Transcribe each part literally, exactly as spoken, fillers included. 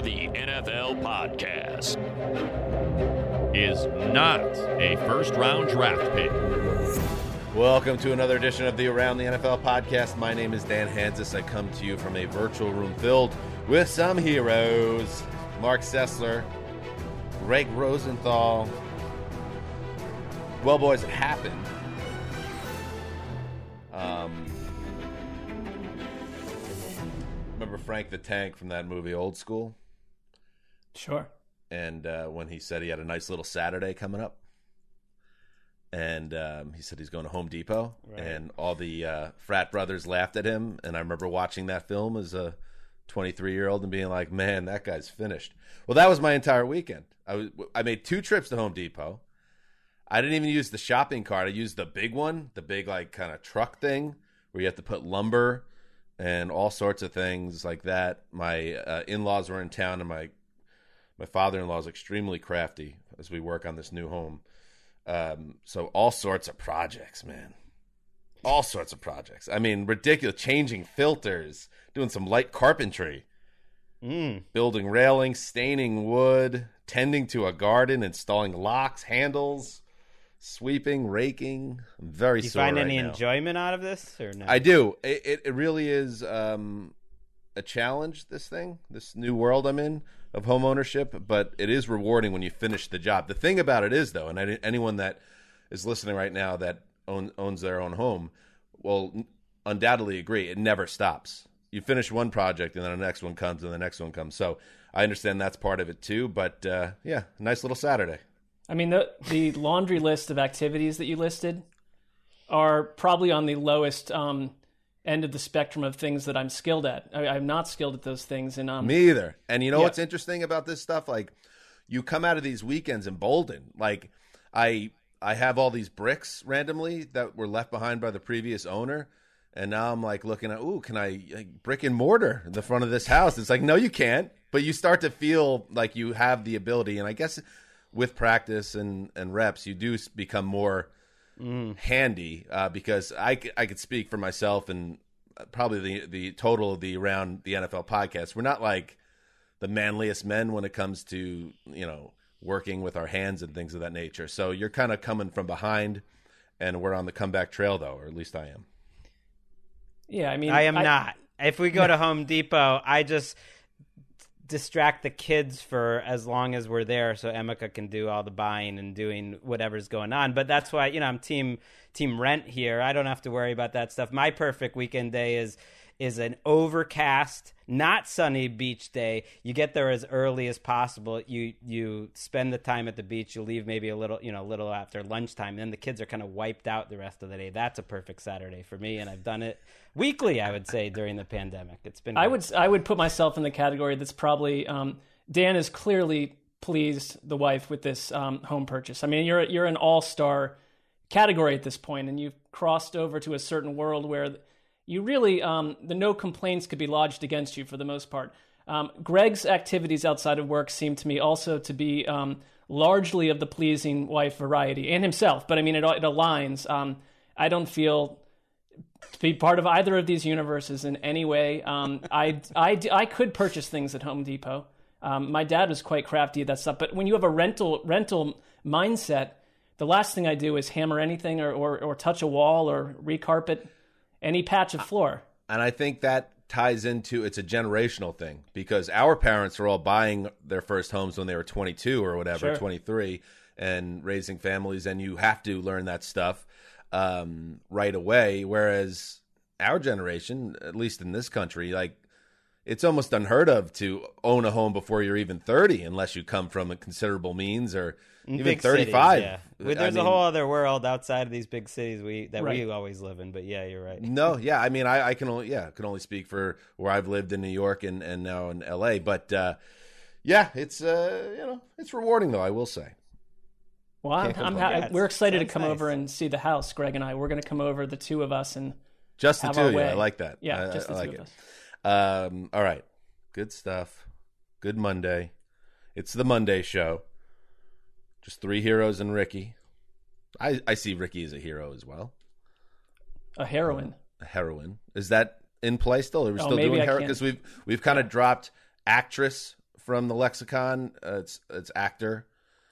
the N F L podcast. Is not a first-round draft pick. Welcome to another edition of the Around the N F L podcast. My name is Dan Hansis. I come to you from a virtual room filled with some heroes. Mark Sessler, Greg Rosenthal. Well, boys, it happened. Um, remember Frank the Tank from that movie Old School? Sure. And uh, when he said he had a nice little Saturday coming up. And um, he said he's going to Home Depot. Right. And all the uh, frat brothers laughed at him. And I remember watching that film as a twenty-three-year-old and being like, man, that guy's finished. Well, that was my entire weekend. I was I made two trips to Home Depot. I didn't even use the shopping cart. I used the big one, the big like kind of truck thing where you have to put lumber and all sorts of things like that. My uh, in-laws were in town, and my my father-in-law is extremely crafty as we work on this new home. Um, so all sorts of projects, man. All sorts of projects. I mean, ridiculous. Changing filters, doing some light carpentry, mm. building railings, staining wood, tending to a garden, installing locks, handles, sweeping, raking. I'm very do you sore find right any now. enjoyment out of this or no? I do. It, it, it really is um, a challenge, this thing, this new world I'm in of home ownership, but it is rewarding when you finish the job. The thing about it is, though, and I, anyone that is listening right now that own, owns their own home will undoubtedly agree, it never stops. You finish one project, and then the next one comes, and the next one comes. So I understand that's part of it, too. But, uh, yeah, nice little Saturday. I mean, the the laundry list of activities that you listed are probably on the lowest um, end of the spectrum of things that I'm skilled at. I, I'm not skilled at those things. And um, Me either. And you know yeah. what's interesting about this stuff? Like, you come out of these weekends emboldened. Like, I I have all these bricks randomly that were left behind by the previous owner. And now I'm like looking at, ooh, can I like, brick and mortar the front of this house? It's like, no, you can't. But you start to feel like you have the ability. And I guess with practice and, and reps, you do become more mm. handy uh, because I, I could speak for myself and probably the, the total of the Around the N F L podcast. We're not like the manliest men when it comes to, you know, working with our hands and things of that nature. So you're kind of coming from behind, and we're on the comeback trail, though, or at least I am. Yeah, I mean, I am I, not. If we go to Home Depot, I just distract the kids for as long as we're there so Emeka can do all the buying and doing whatever's going on. But that's why, you know, I'm team team rent here. I don't have to worry about that stuff. My perfect weekend day is is an overcast, not sunny beach day. You get there as early as possible. You you spend the time at the beach. You leave maybe a little, you know, a little after lunchtime. And then the kids are kind of wiped out the rest of the day. That's a perfect Saturday for me, and I've done it weekly, I would say, during the pandemic. It's been. I great. would I would put myself in the category that's probably um, Dan is clearly pleased the wife with this um, home purchase. I mean, you're you're an all-star category at this point, and you've crossed over to a certain world where you really, um, the no complaints could be lodged against you for the most part. Um, Greg's activities outside of work seem to me also to be um, largely of the pleasing wife variety, and himself. But I mean, it, it aligns. Um, I don't feel to be part of either of these universes in any way. Um, I, I, I could purchase things at Home Depot. Um, my dad was quite crafty at that stuff. But when you have a rental rental mindset, the last thing I do is hammer anything or, or, or touch a wall or recarpet any patch of floor. And I think that ties into, it's a generational thing, because our parents were all buying their first homes when they were twenty-two or whatever, Sure. twenty-three, and raising families, and you have to learn that stuff um, right away. Whereas our generation, at least in this country, like, it's almost unheard of to own a home before you're even thirty, unless you come from a considerable means, or even big thirty-five. Cities, yeah. Well, there's I a mean, whole other world outside of these big cities we that Right. we always live in. But yeah, you're right. No, yeah, I mean, I, I can only, yeah, can only speak for where I've lived in New York and, and now in L A. But uh, yeah, it's uh, you know, it's rewarding though, I will say. Well, I'm, Can't I'm complain. ha- Yeah, we're excited to sounds come nice. over and see the house, Greg and I. We're going to come over, the two of us, and Just the have two our of you, way. I like that. Yeah, I, just the I like two it. of us. Um, all right, good stuff. Good Monday. It's the Monday show. Just three heroes and Ricky. I, I see Ricky as a hero as well. A heroine. A heroine. Is that in play still? Are we Oh, still maybe doing I heroine? can't- Because we've we've kind of dropped actress from the lexicon. Uh, it's it's actor.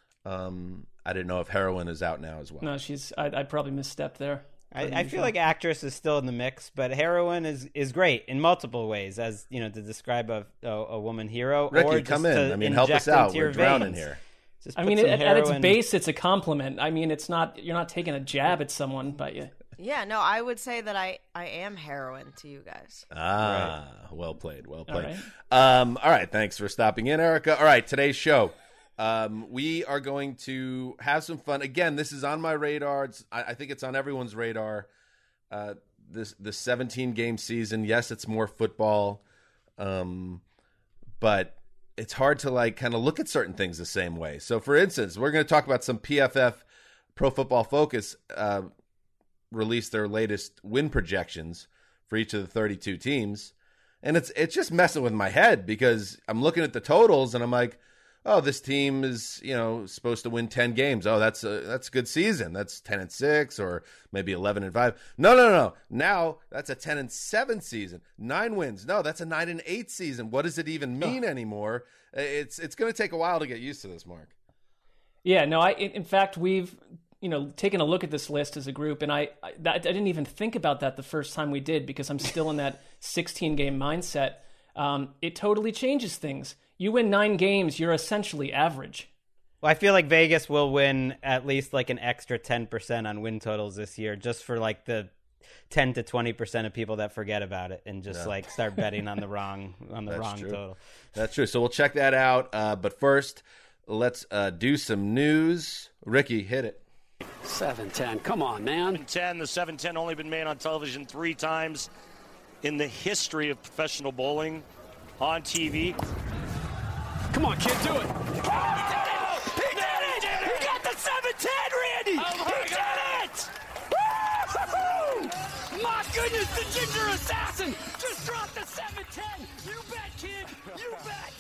Um, I didn't know if heroin is out now as well. No, she's. I, I probably misstepped there. I, I feel like actress is still in the mix, but heroin is, is great in multiple ways, as you know, to describe a a, a woman hero. Ricky, or just come in. To I mean, help us out. We're drowning veins. here. Just I put mean, some at, at its heroin- base, it's a compliment. I mean, it's not. You're not taking a jab at someone, but you. Yeah, no, I would say that I, I am heroin to you guys. Ah, well played. Well played. All right. Um, all right. Thanks for stopping in, Erica. All right. Today's show. Um, we are going to have some fun. Again, this is on my radar. It's, I, I think it's on everyone's radar. Uh, this the seventeen game season. Yes, it's more football, um, but it's hard to like kind of look at certain things the same way. So, for instance, we're going to talk about some P F F, Pro Football Focus, uh, released their latest win projections for each of the thirty-two teams, and it's it's just messing with my head because I'm looking at the totals and I'm like, oh, this team is, you know, supposed to win ten games. Oh, that's a that's a good season. That's ten and six or maybe eleven and five. No, no, no. Now that's a ten and seven season. Nine wins. No, that's a nine and eight season. What does it even mean oh. anymore? It's it's going to take a while to get used to this, Mark. Yeah, no, I in fact we've you know taken a look at this list as a group, and I I, I didn't even think about that the first time we did because I'm still in that sixteen game mindset. Um, it totally changes things. You win nine games, you're essentially average. Well, I feel like Vegas will win at least like an extra ten percent on win totals this year, just for like the ten to twenty percent of people that forget about it and just yeah. like start betting on the wrong on the That's wrong true. total. That's true. So we'll check that out. Uh, but first, let's uh, do some news. Ricky, hit it. seven ten. Come on, man. seven ten. The seven ten only been made on television three times in the history of professional bowling on T V. Come on, kid, do it. Oh, he did it! He did it! He, did it! He got the seven ten, Randy! Oh, he God. did it! Woo-hoo-hoo! My goodness, the Ginger Assassin just dropped the seven ten! You bet, kid! You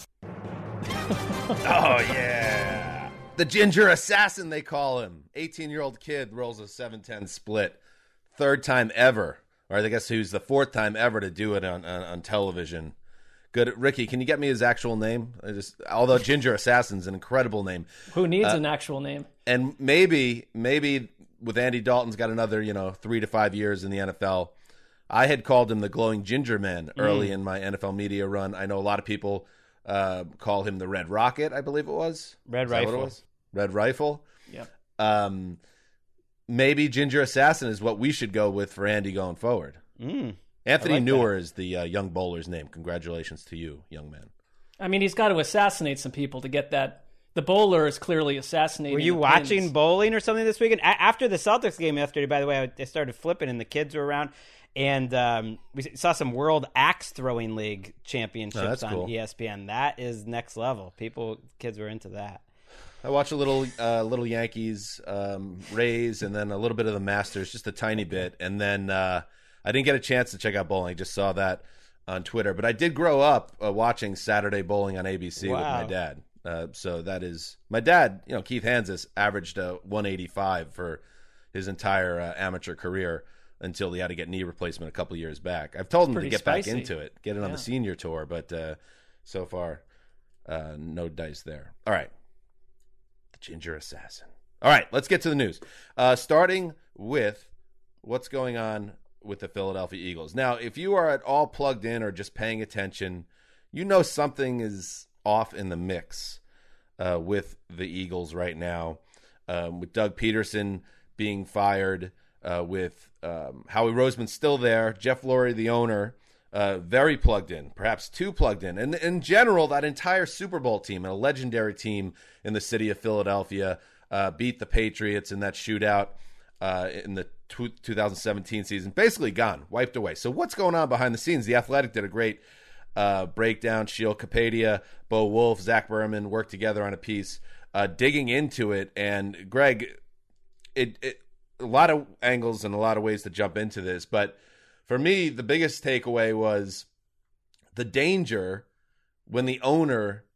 bet! Oh, yeah. The Ginger Assassin, they call him. eighteen-year-old kid rolls a seven ten split. Third time ever. Or I guess who's the fourth time ever to do it on, on, on television. Good. Ricky, can you get me his actual name? I just, although Ginger Assassin's an incredible name. Who needs uh, an actual name? And maybe, maybe with Andy Dalton's got another, you know, three to five years in the N F L. I had called him the Glowing Ginger Man early mm. in my N F L media run. I know a lot of people uh, call him the Red Rocket, I believe it was. Red Is Rifle. That what it was? Red Rifle. Yep. Um, maybe Ginger Assassin is what we should go with for Andy going forward. Mm. Anthony like Newer that. is the uh, young bowler's name. Congratulations to you, young man. I mean, he's got to assassinate some people to get that. The bowler is clearly assassinating. Were you the watching pins. bowling or something this weekend? A- after the Celtics game yesterday, by the way, I, I started flipping and the kids were around. And um, we saw some World Axe Throwing League championships oh, on cool. E S P N. That is next level. People, kids were into that. I watch a little, uh, little Yankees, um, Rays, and then a little bit of the Masters, just a tiny bit, and then uh, I didn't get a chance to check out bowling. I just saw that on Twitter, but I did grow up uh, watching Saturday Bowling on A B C wow. with my dad. Uh, so that is my dad. You know, Keith Hansis averaged a one eighty-five for his entire uh, amateur career until he had to get knee replacement a couple years back. I've told him to get spicy. back into it, get it on yeah. the senior tour, but uh, so far, uh, no dice there. All right. Ginger Assassin. All right, let's get to the news. Uh, starting with what's going on with the Philadelphia Eagles. Now, if you are at all plugged in or just paying attention, you know something is off in the mix uh, with the Eagles right now. Um, with Doug Peterson being fired, uh, with um, Howie Roseman still there, Jeff Lurie, the owner, Uh, very plugged in, perhaps too plugged in. And in general, that entire Super Bowl team, and a legendary team in the city of Philadelphia, uh, beat the Patriots in that shootout uh, in the two thousand seventeen season. Basically gone, wiped away. So what's going on behind the scenes? The Athletic did a great uh, breakdown. Sheil Kapadia, Bo Wolf, Zach Berman worked together on a piece uh, digging into it. And Greg, it, it a lot of angles and a lot of ways to jump into this, but for me, the biggest takeaway was the danger when the owner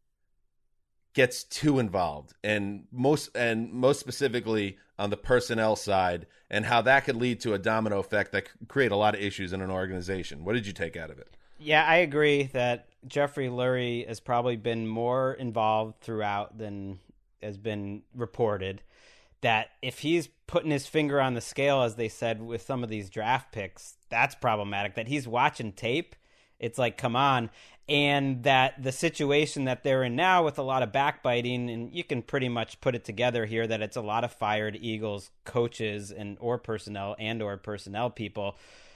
gets too involved, and most and most specifically on the personnel side, and how that could lead to a domino effect that could create a lot of issues in an organization. What did you take out of it? Yeah, I agree that Jeffrey Lurie has probably been more involved throughout than has been reported. That if he's putting his finger on the scale, as they said, with some of these draft picks, that's problematic. That he's watching tape, it's like, come on. And that the situation that they're in now with a lot of backbiting, and you can pretty much put it together here that it's a lot of fired Eagles coaches and or personnel and or personnel people,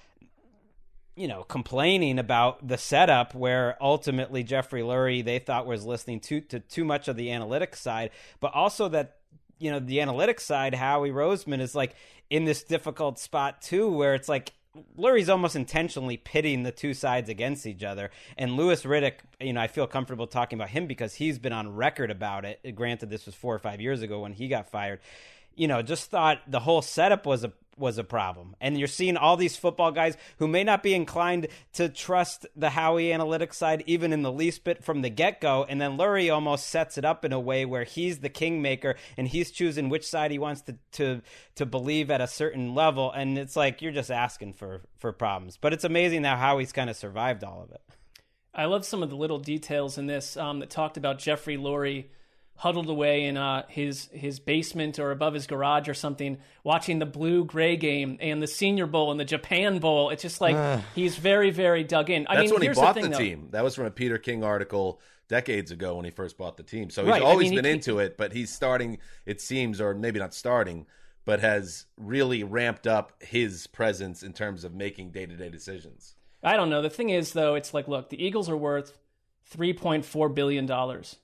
you know, complaining about the setup where ultimately Jeffrey Lurie, they thought was listening to, to too much of the analytics side, but also that, you know, the analytics side, Howie Roseman is like in this difficult spot too, where it's like Lurie's almost intentionally pitting the two sides against each other. And Louis Riddick, you know, I feel comfortable talking about him because he's been on record about it. Granted, this was four or five years ago when he got fired. You know, just thought the whole setup was a was a problem. And you're seeing all these football guys who may not be inclined to trust the Howie analytics side even in the least bit from the get-go. And then Lurie almost sets it up in a way where he's the kingmaker and he's choosing which side he wants to, to, to believe at a certain level. And it's like, you're just asking for, for problems. But it's amazing how Howie's kind of survived all of it. I love some of the little details in this um, that talked about Jeffrey Lurie huddled away in uh, his his basement or above his garage or something, watching the Blue-Gray game and the Senior Bowl and the Japan Bowl. It's just like he's very, very dug in. I That's mean, when he here's bought the, thing, the though. team. That was from a Peter King article decades ago when he first bought the team. So he's Right, I always mean, he- been into it, but he's starting, it seems, or maybe not starting, but has really ramped up his presence in terms of making day-to-day decisions. I don't know. The thing is, though, it's like, look, the Eagles are worth three point four billion dollars.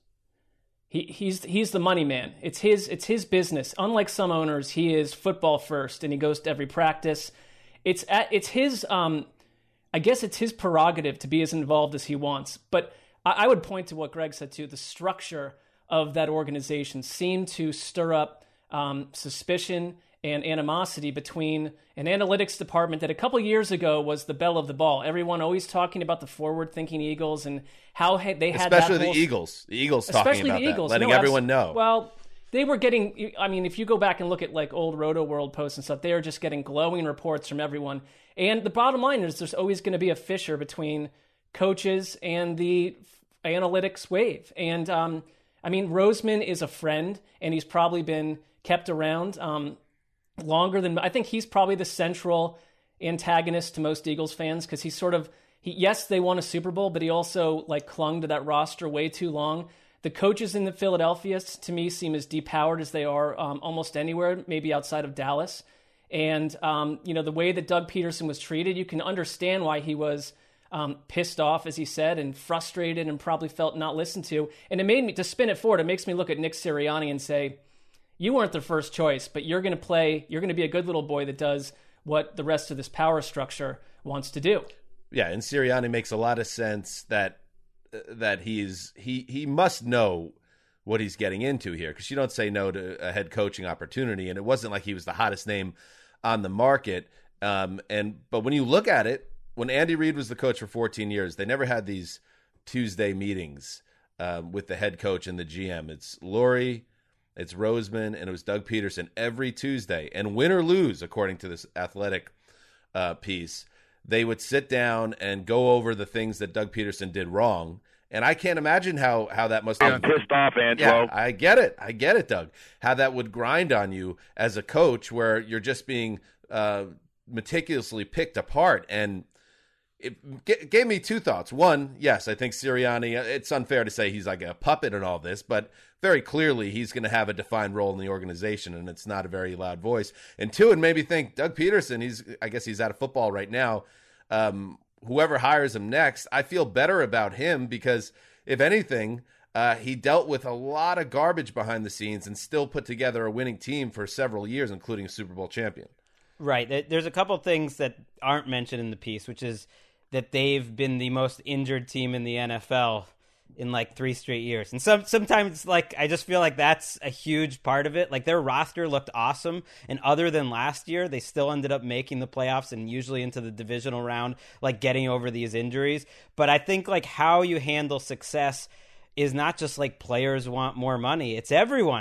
He he's he's the money man. It's his it's his business. Unlike some owners, he is football first, and he goes to every practice. It's at, it's his um, I guess it's his prerogative to be as involved as he wants. But I, I would point to what Greg said too. The structure of that organization seemed to stir up um, suspicion and animosity between an analytics department that a couple years ago was the belle of the ball. Everyone always talking about the forward-thinking Eagles and how ha- they had Especially that the whole... Eagles. The Eagles talking Especially about the Eagles. that, letting No, everyone abs- know. Well, they were getting, I mean, if you go back and look at like old Roto World posts and stuff, they are just getting glowing reports from everyone. And the bottom line is there's always going to be a fissure between coaches and the analytics wave. And, um, I mean, Roseman is a friend, and he's probably been kept around um, longer than, I think he's probably the central antagonist to most Eagles fans because he's sort of, he, yes, they won a Super Bowl, but he also like clung to that roster way too long. The coaches in the Philadelphia, to me, seem as depowered as they are um, almost anywhere, maybe outside of Dallas. And, um, you know, the way that Doug Peterson was treated, you can understand why he was um, pissed off, as he said, and frustrated and probably felt not listened to. And it made me, to spin it forward, it makes me look at Nick Sirianni and say, you weren't the first choice, but you're going to play, you're going to be a good little boy that does what the rest of this power structure wants to do. Yeah, and Sirianni makes a lot of sense that that he's he he must know what he's getting into here, because you don't say no to a head coaching opportunity, and it wasn't like he was the hottest name on the market. Um, and but when you look at it, when Andy Reid was the coach for fourteen years, they never had these Tuesday meetings um, with the head coach and the G M. It's Lurie, it's Roseman, and it was Doug Peterson every Tuesday. And win or lose, according to this Athletic uh, piece, they would sit down and go over the things that Doug Peterson did wrong. And I can't imagine how, how that must have... I'm pissed off, Angelo. Yeah, I get it. I get it, Doug. How that would grind on you as a coach where you're just being uh, meticulously picked apart. And it g- gave me two thoughts. One, yes, I think Sirianni, it's unfair to say he's like a puppet in all this, but very clearly he's going to have a defined role in the organization, and it's not a very loud voice. And two, it made me think Doug Peterson, he's I guess he's out of football right now. Um, whoever hires him next, I feel better about him because, if anything, uh, he dealt with a lot of garbage behind the scenes and still put together a winning team for several years, including a Super Bowl champion. Right. There's a couple of things that aren't mentioned in the piece, which is that they've been the most injured team in the N F L in like three straight years. And some sometimes like I just feel like that's a huge part of it. Like their roster looked awesome, and other than last year, they still ended up making the playoffs and usually into the divisional round, like getting over these injuries. But I think like how you handle success is not just like players want more money. It's everyone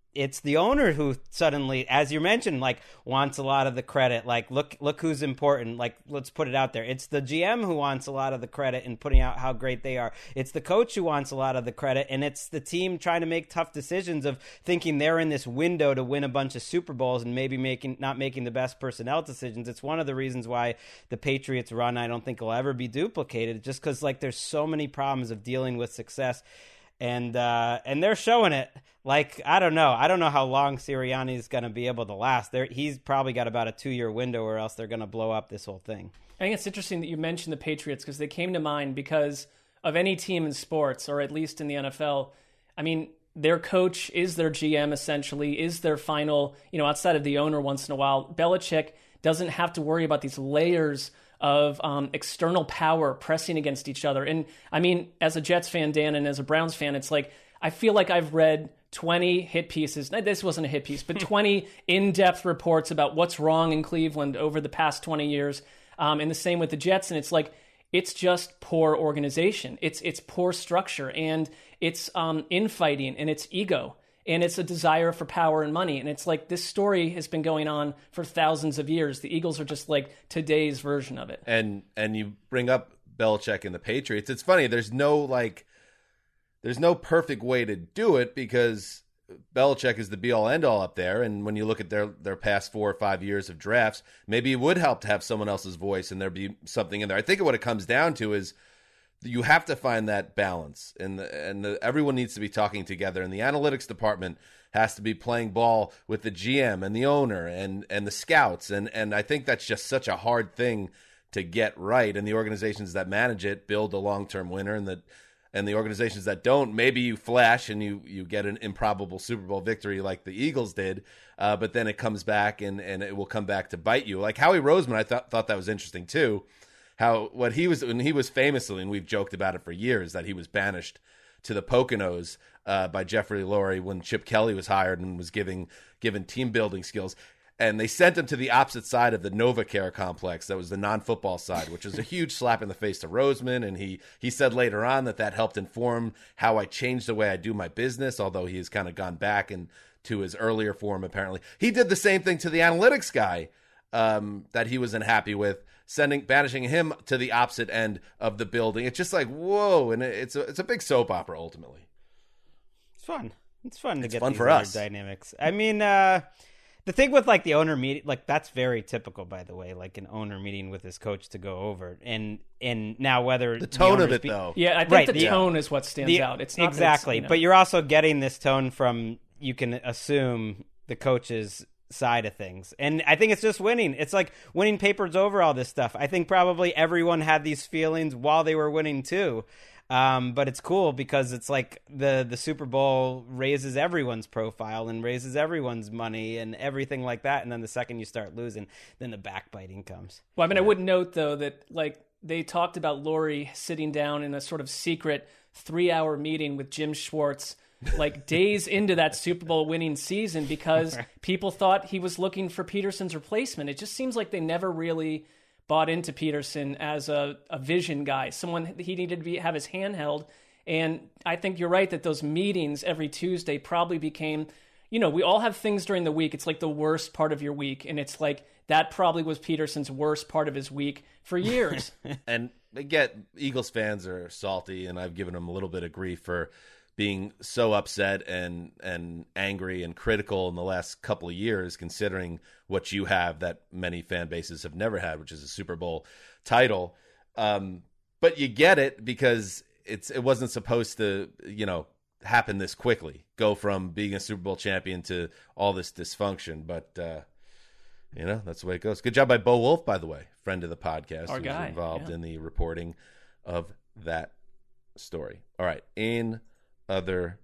it's the owner who suddenly, as you mentioned, like wants a lot of the credit. Like, look, look who's important. Like, let's put it out there. It's the G M who wants a lot of the credit and putting out how great they are. It's the coach who wants a lot of the credit, and it's the team trying to make tough decisions of thinking they're in this window to win a bunch of Super Bowls and maybe making not making the best personnel decisions. It's one of the reasons why the Patriots run, I don't think, will ever be duplicated, just because like there's so many problems of dealing with success. And uh, and they're showing it. Like, I don't know. I don't know how long Sirianni's going to be able to last. They're, he's probably got about a two-year window or else they're going to blow up this whole thing. I think it's interesting that you mentioned the Patriots because they came to mind because of any team in sports, or at least in the N F L. I mean, their coach is their G M, essentially, is their final, you know, outside of the owner once in a while. Belichick doesn't have to worry about these layers of um, external power pressing against each other. And I mean, as a Jets fan, Dan, and as a Browns fan, it's like, I feel like I've read twenty hit pieces. This wasn't a hit piece, but twenty in-depth reports about what's wrong in Cleveland over the past twenty years. Um, and the same with the Jets. And it's like, it's just poor organization. It's, it's poor structure, and it's um, infighting, and it's ego. And it's a desire for power and money. And it's like, this story has been going on for thousands of years. The Eagles are just like today's version of it. And and you bring up Belichick and the Patriots. It's funny. There's no like, there's no perfect way to do it because Belichick is the be all end all up there. And when you look at their their past four or five years of drafts, maybe it would help to have someone else's voice and there be something in there. I think what it comes down to is you have to find that balance, and the, and the, everyone needs to be talking together. And the analytics department has to be playing ball with the G M and the owner and and the scouts. And and I think that's just such a hard thing to get right. And the organizations that manage it build a long term winner, and the and the organizations that don't, maybe you flash and you you get an improbable Super Bowl victory like the Eagles did, uh, but then it comes back and and it will come back to bite you. Like Howie Roseman, I thought thought that was interesting too. How what he was when he was famously, and we've joked about it for years, that he was banished to the Poconos uh, by Jeffrey Lurie when Chip Kelly was hired and was giving given team building skills, and they sent him to the opposite side of the NovaCare complex. That was the non-football side, which was a huge slap in the face to Roseman. And he he said later on that that helped inform how I changed the way I do my business. Although he has kind of gone back and to his earlier form. Apparently, he did the same thing to the analytics guy um, that he was unhappy with, sending banishing him to the opposite end of the building. It's just like, whoa, and it's a, it's a big soap opera ultimately. It's fun. It's fun to it's get fun these for us. dynamics. I mean, uh, the thing with like the owner meeting, like that's very typical, by the way, like an owner meeting with his coach to go over. And and now whether the tone the of it be- though. Yeah, I think Right, the the- tone is what stands the- out. It's not exactly, that it's, you know, but you're also getting this tone from, you can assume, the coach's side of things. And I think it's just winning. It's like winning papers over all this stuff. I think probably everyone had these feelings while they were winning too. Um, but it's cool because it's like the, the Super Bowl raises everyone's profile and raises everyone's money and everything like that. And then the second you start losing, then the backbiting comes. Well, I mean, I would note, though, that like they talked about Lurie sitting down in a sort of secret three-hour meeting with Jim Schwartz like days into that Super Bowl winning season because people thought he was looking for Peterson's replacement. It just seems like they never really bought into Peterson as a, a vision guy, someone he needed to be, have his hand held. And I think you're right that those meetings every Tuesday probably became, you know, we all have things during the week. It's like the worst part of your week. And it's like that probably was Peterson's worst part of his week for years. And I get Eagles fans are salty, and I've given them a little bit of grief for being so upset and and angry and critical in the last couple of years, considering what you have that many fan bases have never had, which is a Super Bowl title. Um, but you get it because it's it wasn't supposed to, you know, happen this quickly, go from being a Super Bowl champion to all this dysfunction. But, uh, you know, that's the way it goes. Good job by Bo Wolf, by the way, friend of the podcast, Our who's guy, involved yeah. in the reporting of that story. All right, in other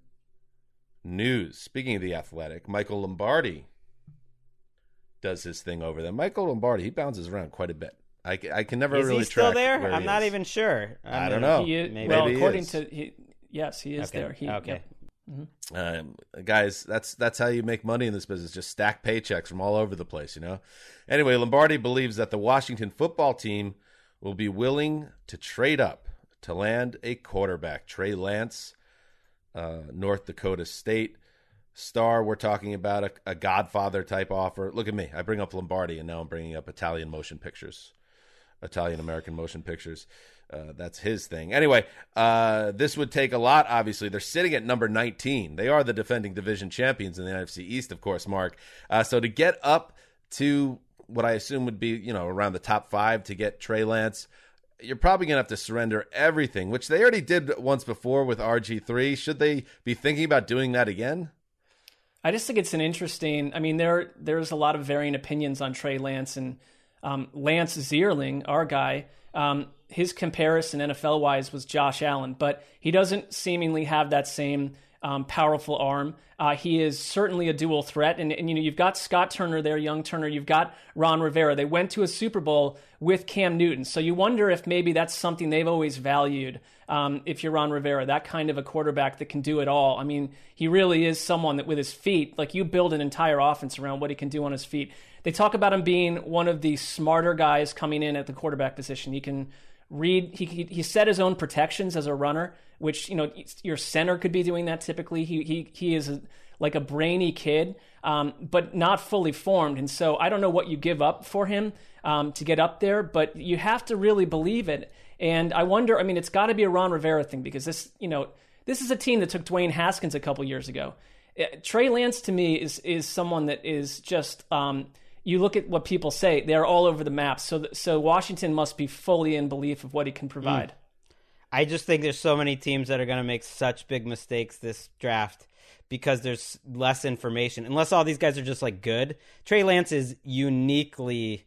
news, speaking of The Athletic, Michael Lombardi does his thing over there. Michael Lombardi, he bounces around quite a bit. I, I can never Is really he still track there? where I'm he not is. even sure. I mean, don't know. He is, Maybe. well, Maybe he according is. to he, yes, he is Okay. there. He, Okay. yep. Um, guys, that's that's how you make money in this business. Just stack paychecks from all over the place, you know. Anyway, Lombardi believes that the Washington football team will be willing to trade up to land a quarterback. Trey Lance, uh, North Dakota State star, we're talking about a, a Godfather type offer. Look at me. I bring up Lombardi, and now I'm bringing up Italian motion pictures, Italian-American motion pictures. Uh, that's his thing. Anyway, uh, this would take a lot, obviously. They're sitting at number nineteen. They are the defending division champions in the N F C East, of course, Mark. Uh, so to get up to what I assume would be, you know, around the top five to get Trey Lance, you're probably going to have to surrender everything, which they already did once before with R G three. Should they be thinking about doing that again? I just think it's an interesting, I mean, there there's a lot of varying opinions on Trey Lance, and um, Lance Zierling, our guy, um, his comparison N F L-wise was Josh Allen, but he doesn't seemingly have that same um, powerful arm. Uh, he is certainly a dual threat, and, and you know you've got Scott Turner there, young Turner. You've got Ron Rivera. They went to a Super Bowl with Cam Newton, so you wonder if maybe that's something they've always valued. Um, if you're Ron Rivera, that kind of a quarterback that can do it all. I mean, he really is someone that with his feet, like you build an entire offense around what he can do on his feet. They talk about him being one of the smarter guys coming in at the quarterback position. He can read, he, he he set his own protections as a runner, which, you know, your center could be doing that typically. He he he is a, like a brainy kid, um, but not fully formed. And so I don't know what you give up for him um, to get up there, but you have to really believe it. And I wonder, I mean, it's got to be a Ron Rivera thing, because this, you know, this is a team that took Dwayne Haskins a couple years ago. Trey Lance, to me, is is someone that is just, um, you look at what people say, they're all over the map. So so Washington must be fully in belief of what he can provide. Mm. I just think there's so many teams that are going to make such big mistakes this draft because there's less information. Unless all these guys are just like good. Trey Lance is uniquely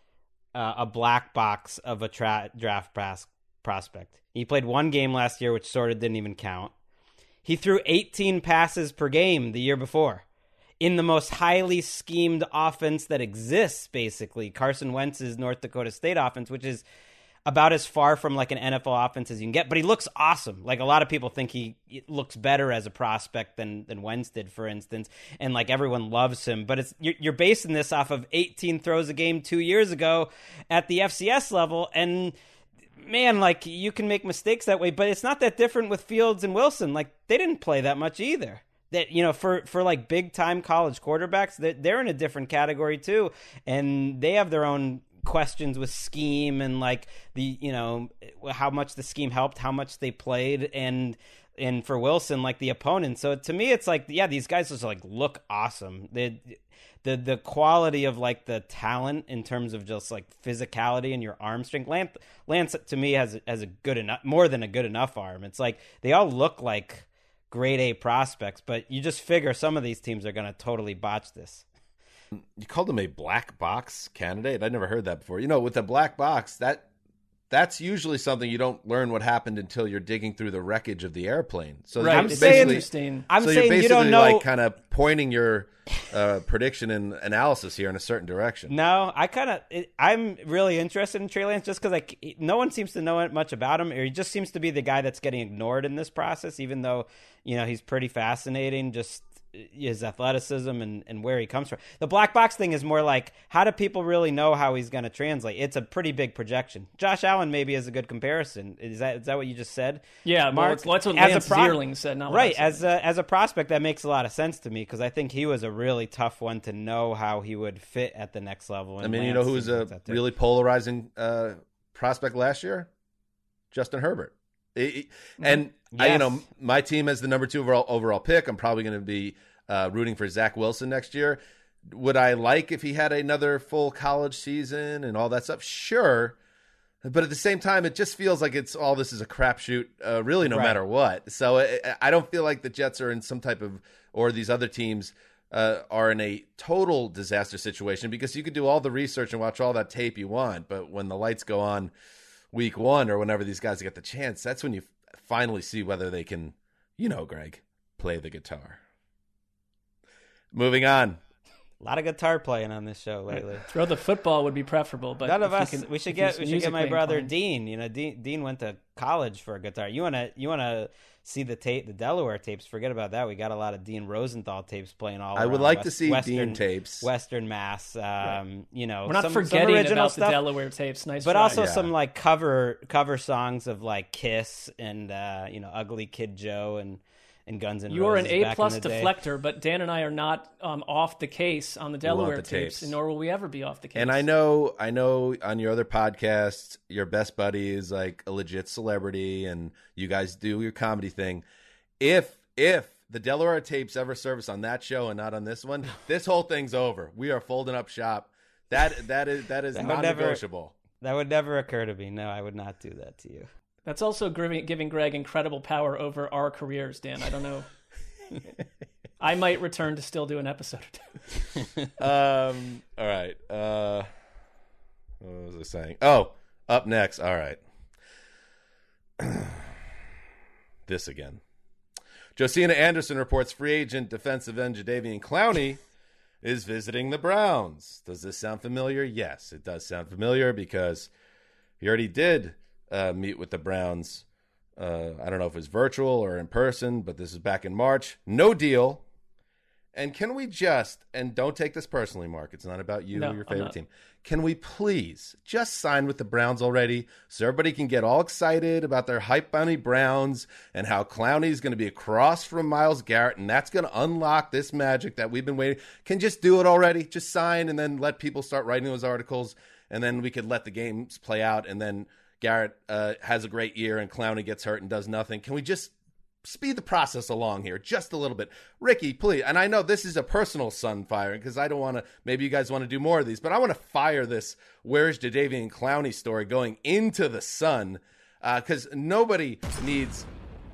uh, a black box of a tra- draft pras- prospect. He played one game last year, which sort of didn't even count. He threw eighteen passes per game the year before in the most highly schemed offense that exists, basically. Carson Wentz's North Dakota State offense, which is about as far from like an N F L offense as you can get. But he looks awesome. Like, a lot of people think he looks better as a prospect than, than Wentz did, for instance. And like, everyone loves him. But it's you're, you're basing this off of eighteen throws a game two years ago at the F C S level. And man, like, you can make mistakes that way, but it's not that different with Fields and Wilson. Like, they didn't play that much either. That, you know, for, for like big time college quarterbacks, they're, they're in a different category too. And they have their own questions with scheme and like the, you know, how much the scheme helped, how much they played, and, and for Wilson, like the opponent. So to me, it's like, yeah, these guys just like look awesome. They, the the quality of like the talent in terms of just like physicality and your arm strength. Lance, Lance to me has has a good enough, more than a good enough arm. It's like they all look like grade A prospects, but you just figure some of these teams are going to totally botch this. You called him a black box candidate? I never heard that before. You know, with a black box, that that's usually something you don't learn what happened until you're digging through the wreckage of the airplane. So right. I'm saying, interesting. I'm so saying you're basically you don't know, like kind of pointing your uh, prediction and analysis here in a certain direction. No, I kind of I'm really interested in Trey Lance just because like no one seems to know much about him, or he just seems to be the guy that's getting ignored in this process, even though, you know, he's pretty fascinating. Just his athleticism and, and where he comes from. The black box thing is more like, how do people really know how he's going to translate? It's a pretty big projection. Josh Allen maybe is a good comparison. Is that is that what you just said? Yeah, Mark? Well, that's what as Lance a pro- Zierling said. Not what right, I said. as a, as a prospect, that makes a lot of sense to me because I think he was a really tough one to know how he would fit at the next level. And I mean, Lance you know who was a really polarizing uh, prospect last year? Justin Herbert. It, and yes. I, you know, my team has the number two overall overall pick. I'm probably going to be Uh, rooting for Zach Wilson next year. Would I like if he had another full college season and all that stuff? Sure. But at the same time, it just feels like it's all this is a crapshoot, uh, really, no right. matter what. So it, I don't feel like the Jets are in some type of, or these other teams uh, are in a total disaster situation, because you could do all the research and watch all that tape you want. But when the lights go on week one or whenever these guys get the chance, that's when you finally see whether they can, you know, Greg, play the guitar. Moving on. A lot of guitar playing on this show lately. Throw the football would be preferable, but none of us. Can, we should get. We should get my brother playing. Dean. You know, Dean. Dean went to college for a guitar. You wanna. You wanna see the tape, the Delaware tapes? Forget about that. We got a lot of Dean Rosenthal tapes playing all. I would around like West, to see Western, Dean tapes. Western Mass. Um, right. You know, we're not some, forgetting some original about stuff, the Delaware tapes. Nice, but try. also yeah. some like cover cover songs of like Kiss and uh, you know, Ugly Kid Joe and. in Guns N' Roses. You are an A back plus in the day. deflector, but Dan and I are not um, off the case on the Delaware the tapes, tapes. nor will we ever be off the case. And I know, I know, on your other podcast, your best buddy is like a legit celebrity, and you guys do your comedy thing. If if the Delaware tapes ever service on that show and not on this one, this whole thing's over. We are folding up shop. That that is that is That would never- non-negotiable. That would never occur to me. No, I would not do that to you. That's also giving, giving Greg incredible power over our careers, Dan. I don't know. I might return to still do an episode or two. Um. All right. Uh. What was I saying? Oh, up next. All right. This again. Josina Anderson reports free agent defensive end Jadeveon Clowney is visiting the Browns. Does this sound familiar? Yes, it does sound familiar because he already did uh, meet with the Browns. Uh, I don't know if it was virtual or in person, but this is back in March. No deal. And can we just, and don't take this personally, Mark, it's not about you No, or your I'm favorite not. team. Can we please just sign with the Browns already so everybody can get all excited about their hype bunny Browns and how Clowney's going to be across from Myles Garrett, and that's going to unlock this magic that we've been waiting. Can just do it already. Just sign and then let people start writing those articles, and then we could let the games play out, and then Garrett uh, has a great year and Clowney gets hurt and does nothing. Can we just speed the process along here just a little bit? Ricky, please. And I know this is a personal sun firing because I don't want to, maybe you guys want to do more of these, but I want to fire this where's Jadeveon Clowney story going into the sun because uh, nobody needs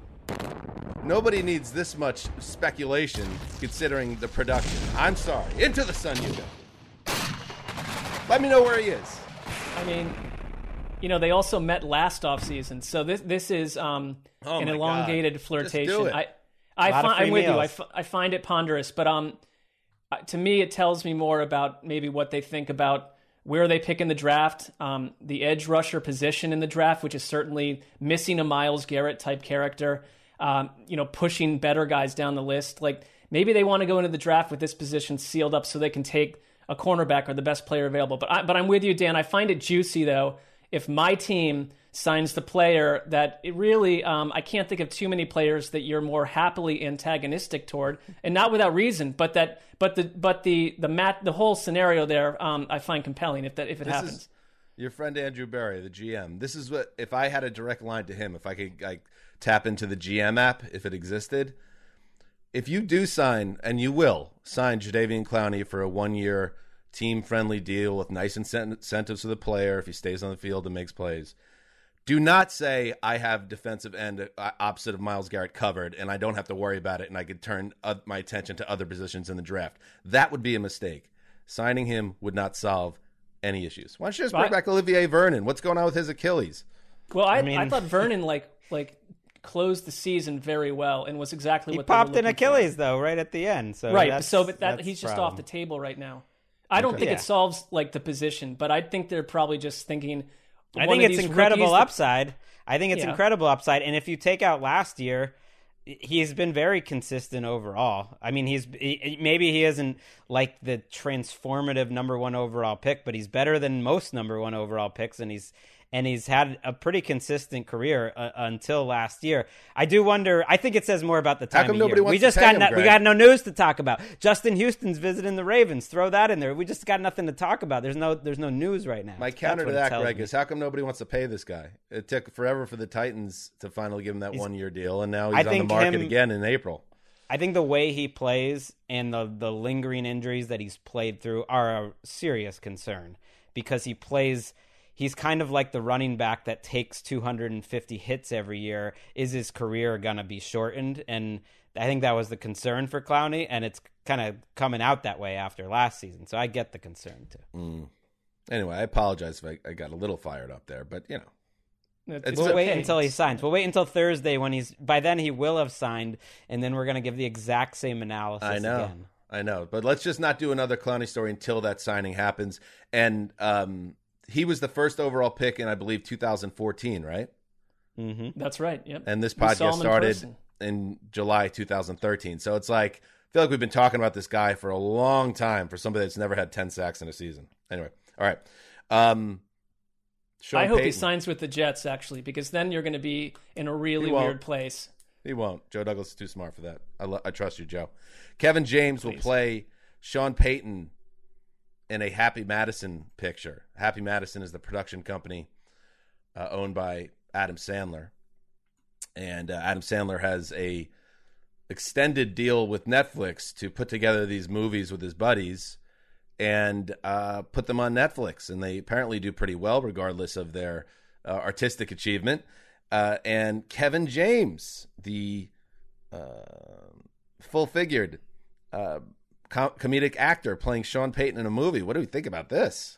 nobody needs this much speculation considering the production. I'm sorry. Into the sun you go. Let me know where he is. I mean, you know, they also met last offseason, so this this is um, Oh an my elongated God. flirtation. Just do it. I, I Lot of fi- free I'm with you. I, meals. f- I find it ponderous, but um, uh, to me, it tells me more about maybe what they think about where they pick in the draft, um, the edge rusher position in the draft, which is certainly missing a Myles Garrett type character. Um, you know, pushing better guys down the list. Like maybe they want to go into the draft with this position sealed up so they can take a cornerback or the best player available. But I, but I'm with you, Dan. I find it juicy though if my team signs the player that it really, um, I can't think of too many players that you're more happily antagonistic toward, and not without reason. But that, but the, but the, the mat, the whole scenario there, um, I find compelling if that if it This happens. is your friend Andrew Berry, the G M. This is what, if I had a direct line to him, if I could like tap into the G M app, if it existed, if you do sign, and you will sign Jadeveon Clowney for a one-year team-friendly deal with nice incent- incentives for the player if he stays on the field and makes plays, do not say I have defensive end uh, opposite of Myles Garrett covered and I don't have to worry about it and I could turn uh, my attention to other positions in the draft. That would be a mistake. Signing him would not solve any issues. Why don't you just bring Right. back Olivier Vernon? What's going on with his Achilles? Well, I, I, mean- thought Vernon like like closed the season very well and was exactly He what they were popped an looking for. Achilles though, right at the end. So Right, that's, so but that that's he's the just problem. off the table right now. I don't think Yeah. it solves like the position, but I think they're probably just thinking. I one think of it's these incredible rookies that- upside. I think it's Yeah. incredible upside. And if you take out last year, he's been very consistent overall. I mean, he's he, maybe he isn't like the transformative number one overall pick, but he's better than most number one overall picks, and he's and he's had a pretty consistent career uh, until last year. I do wonder. I think it says more about the time. How come of nobody year. wants we to just pay got him, no, we Greg? got no news to talk about. Justin Houston's visiting the Ravens. Throw that in there. We just got nothing to talk about. There's no there's no news right now. My That's counter what to it that, tells Greg, me. is how come nobody wants to pay this guy? It took forever for the Titans to finally give him that one-year deal, and now I he's on the think market him- again in April. I think the way he plays and the, the lingering injuries that he's played through are a serious concern because he plays, he's kind of like the running back that takes two hundred fifty hits every year. Is his career going to be shortened? And I think that was the concern for Clowney, and it's kind of coming out that way after last season. So I get the concern too. Mm. Anyway, I apologize if I, I got a little fired up there, but, you know. It's It's We'll a- wait okay. until he signs. We'll wait until Thursday when he's, by then he will have signed, and then we're going to give the exact same analysis I know. again. I know. But let's just not do another Clowney story until that signing happens. And um, he was the first overall pick in, I believe, two thousand fourteen, right? Mm-hmm. That's right. Yep. And this We saw podcast him in started person. in July two thousand thirteen. So it's like, I feel like we've been talking about this guy for a long time for somebody that's never had ten sacks in a season. Anyway, all right. Um, Sean I hope he Payton. signs with the Jets actually, because then you're going to be in a really He won't. weird place. He won't. Joe Douglas is too smart for that. I, lo- I trust you, Joe. Kevin James Please. will play Sean Payton in a Happy Madison picture. Happy Madison is the production company uh, owned by Adam Sandler. And uh, Adam Sandler has a extended deal with Netflix to put together these movies with his buddies and uh, put them on Netflix. And they apparently do pretty well regardless of their uh, artistic achievement. Uh, and Kevin James, the uh, full-figured uh, com- comedic actor playing Sean Payton in a movie. What do we think about this?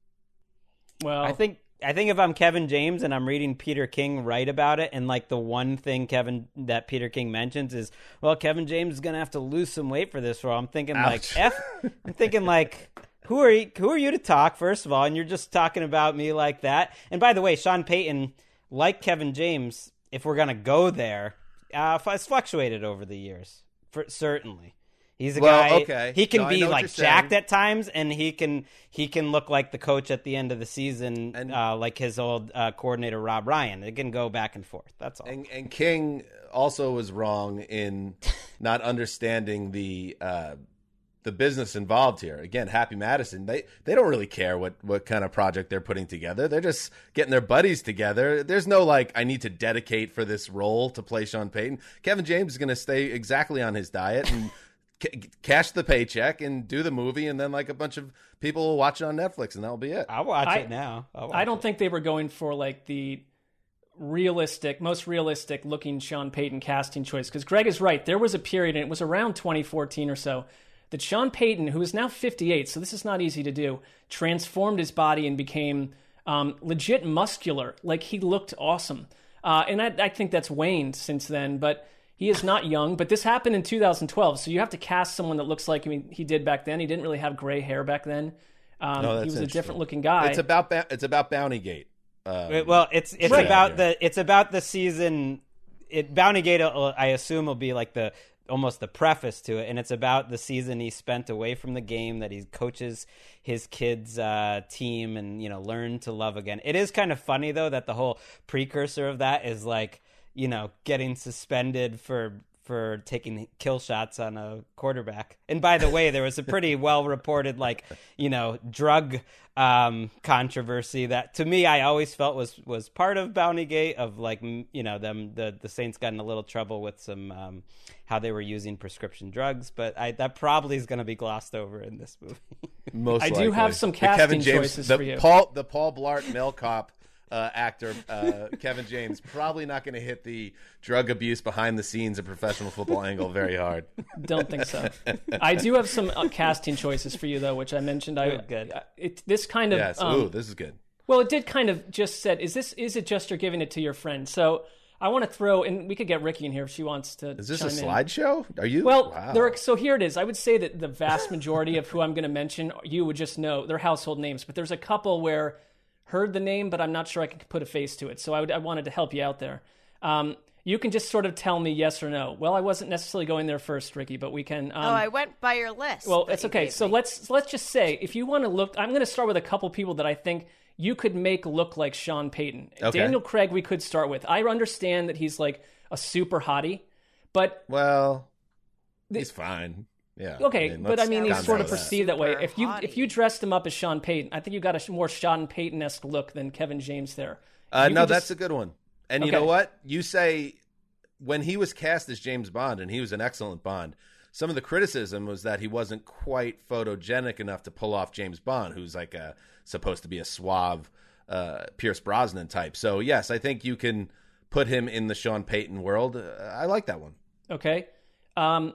Well, I think I think if I'm Kevin James and I'm reading Peter King write about it, and like the one thing Kevin that Peter King mentions is, well, Kevin James is gonna have to lose some weight for this role. I'm thinking Ouch. like, F. I'm thinking like. Who are you? Who are you to talk? First of all, and you're just talking about me like that. And by the way, Sean Payton, like Kevin James, if we're gonna go there, uh, has fluctuated over the years. For certainly, he's a well, guy. Okay. He can no, be like jacked saying. at times, and he can he can look like the coach at the end of the season, and, uh, like his old uh, coordinator Rob Ryan. It can go back and forth. That's all. And, and King also was wrong in not understanding the. Uh, the business involved here. Again, Happy Madison, they, they don't really care what, what kind of project they're putting together. They're just getting their buddies together. There's no like, I need to dedicate for this role to play Sean Payton. Kevin James is going to stay exactly on his diet and c- cash the paycheck and do the movie. And then like a bunch of people will watch it on Netflix and that'll be it. I'll watch I, it now. I'll watch I don't it. think they were going for like the realistic, most realistic looking Sean Payton casting choice. Because Greg is right. There was a period, and it was around twenty fourteen or so, that Sean Payton, who is now fifty-eight, so this is not easy to do, transformed his body and became um, legit muscular. Like, he looked awesome. Uh, and I, I think that's waned since then, but he is not young. But this happened in two thousand twelve, so you have to cast someone that looks like I mean, he did back then. He didn't really have gray hair back then. Um, No, that's he was a interesting. different-looking guy. It's about ba- it's about Bountygate. Um, It- well, it's it's Right. about the it's about the season. It Bountygate, uh, I assume, will be like the almost the preface to it, and it's about the season he spent away from the game, that he coaches his kids' uh, team, and you know, learn to love again. It is kind of funny though that the whole precursor of that is like, you know, getting suspended for for taking kill shots on a quarterback. And by the way, there was a pretty well reported like, you know, drug um controversy that to me I always felt was was part of Bountygate, of like, m- you know, them the the Saints got in a little trouble with some um how they were using prescription drugs, but I that probably is going to be glossed over in this movie. Most I do likely. have some The Kevin casting James, choices the for you. Paul, the Paul Blart Male Cop uh, actor, uh, Kevin James, probably not going to hit the drug abuse behind the scenes of professional football angle very hard. Don't think so. I do have some uh, casting choices for you, though, which I mentioned. I Good, good. uh, It, this kind of Yes. um, Ooh, this is good. well, it did kind of just said, "Is this is it just you're giving it to your friend?" So I want to throw, and we could get Ricky in here if she wants to. Is this a chime in. slideshow? Are you? Well, wow. there are, so here it is. I would say that the vast majority of who I'm going to mention, you would just know they're household names. But there's a couple where heard the name, but I'm not sure I can put a face to it. So I, would, I wanted to help you out there. Um, you can just sort of tell me yes or no. Well, I wasn't necessarily going there first, Ricky, but we can. Um, oh, I went by your list. well, that it's you okay. gave So me. let's let's just say if you want to look, I'm going to start with a couple people that I think you could make look like Sean Payton. Okay. Daniel Craig, we could start with. I understand that he's like a super hottie, but Well, he's fine. Yeah. okay, I mean, but I let's mean, he's calm sort down of with that. perceived that way. Super If you hottie. if you dressed him up as Sean Payton, I think you got a sh- more Sean Payton-esque look than Kevin James there. Uh, You no, could that's just- a good one. And you Okay. know what? You say when he was cast as James Bond, and he was an excellent Bond, some of the criticism was that he wasn't quite photogenic enough to pull off James Bond, who's like a supposed to be a suave uh, Pierce Brosnan type. So, yes, I think you can put him in the Sean Payton world. Uh, I like that one. Okay. Um,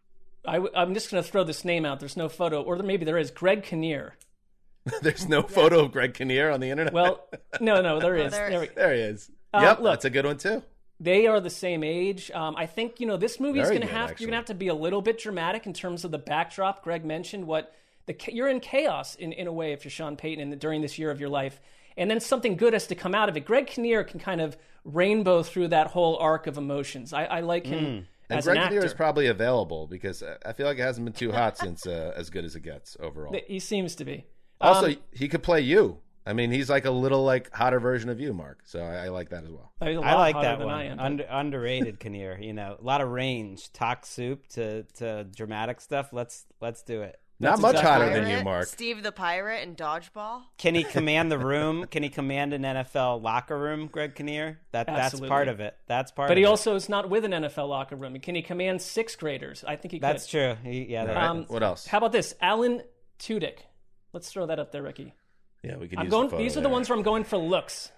I, am just going to throw this name out. There's no photo, or maybe there is. Greg Kinnear. There's no photo of Greg Kinnear on the internet. Well, no, no, there is. there There is. we- there he is. Uh, yep, look. that's a good one, too. They are the same age. Um, I think you know this movie is Very going to good, have actually. you're going to have to be a little bit dramatic in terms of the backdrop. Greg mentioned what the cha- you're in chaos in, in a way if you're Sean Payton in the, during this year of your life, and then something good has to come out of it. Greg Kinnear can kind of rainbow through that whole arc of emotions. I, I like him And as Greg an actor. Kinnear is probably available because I feel like it hasn't been too hot since uh, As Good as It Gets overall. He seems to be. Also, Um, he could play you I mean, he's like a little like hotter version of you, Mark. So I, I like that as well. He's a I lot like hotter that than one. I am, but- Under, underrated Kinnear. You know, a lot of range. Talk soup to, to dramatic stuff. Let's let's do it. Not That's much exactly hotter than Pirate, you, Mark. Steve the Pirate in Dodgeball. Can he command the room? Can he command an N F L locker room, Greg Kinnear? That that's Absolutely. part of it. That's part. But of he it. also is not with an N F L locker room. Can he command sixth graders? I think he could. That's true. He, yeah. All that- right. Um, What else? How about this? Alan Tudyk. Let's throw that up there, Ricky. Yeah, we could I'm use going. a photo These are the there. ones where I'm going for looks.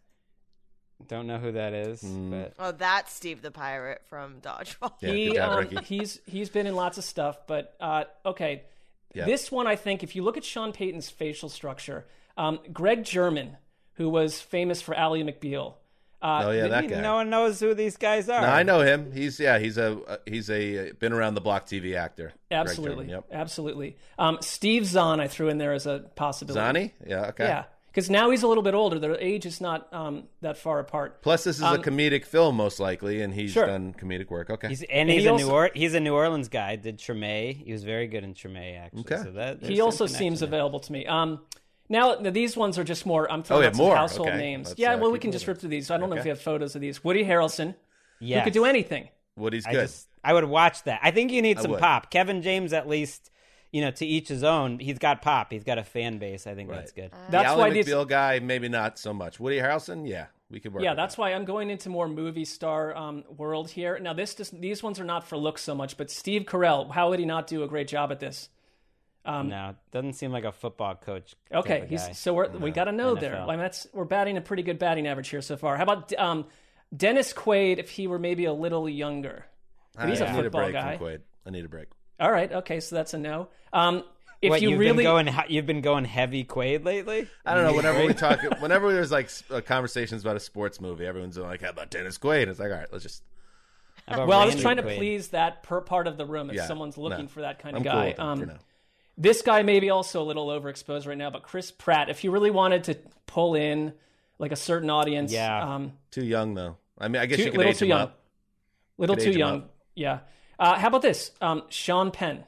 Don't know who that is, Mm. but Oh, that's Steve the Pirate from Dodgeball. Yeah, he, good job, um, Ricky. he's he's been in lots of stuff, but uh, okay. Yeah. This one, I think, if you look at Sean Payton's facial structure, um, Greg German, who was famous for Ally McBeal. Uh, Oh yeah, that Maybe guy. no one knows who these guys are. No, I know him. He's yeah, he's a uh, he's a uh, been around the block T V actor. Greg Absolutely, German, Yep. absolutely. Um, Steve Zahn, I threw in there as a possibility. Zani? Yeah, okay. Yeah, because now he's a little bit older. Their age is not um, that far apart. Plus, this is a comedic film, most likely, and he's Sure. done comedic work. Okay. He's and And he's he a also- New or- he's a New Orleans guy. Did Treme? He was very good in Treme, actually. Okay. So that there's He some also connection seems there. available to me. Um, now th- these ones are just more. I'm throwing Oh, yeah, out some more. household Okay. names. Let's, yeah, uh, well, we keep can just moving. rip through these. So I don't know if Okay. we have photos of these. Woody Harrelson, Yes. who could do anything. Woody's I good. just I would watch that. I think you need I some would. pop. Kevin James, at least, you know, to each his own. He's got pop. He's got a fan base. I think Right. that's good. the That's Ally why these. McBeal guy, maybe not so much. Woody Harrelson, yeah, we could work. Yeah, with that's that. why I'm going into more movie star um, world here. Now, this just, these ones are not for looks so much, but Steve Carell, how would he not do a great job at this? no, doesn't seem like a football coach. type Um, Okay, of he's guy. so we're, we got to know N F L. there. I mean, that's we're batting a pretty good batting average here so far. How about um, Dennis Quaid if he were maybe a little younger? But he's I a need a football break guy. from Quaid. I need a break. All right, okay, so that's a no. Um, if What, you you've really been going, he- you've been going heavy Quaid lately. I don't know. Whenever we talk, whenever there's like s- uh, conversations about a sports movie, everyone's like, "How about Dennis Quaid?" It's like, all right, let's just. How about well, I was Randy trying to Quaid? please that per part of the room if Yeah, someone's looking no. for that kind I'm of cool guy. with him um, for now. This guy may be also a little overexposed right now, but Chris Pratt, if you really wanted to pull in like a certain audience, Yeah. um, Too young though. I mean, I guess Too- you could little age too him young. up. little Could too age him young. up. Yeah. Uh, how about this? Um, Sean Penn.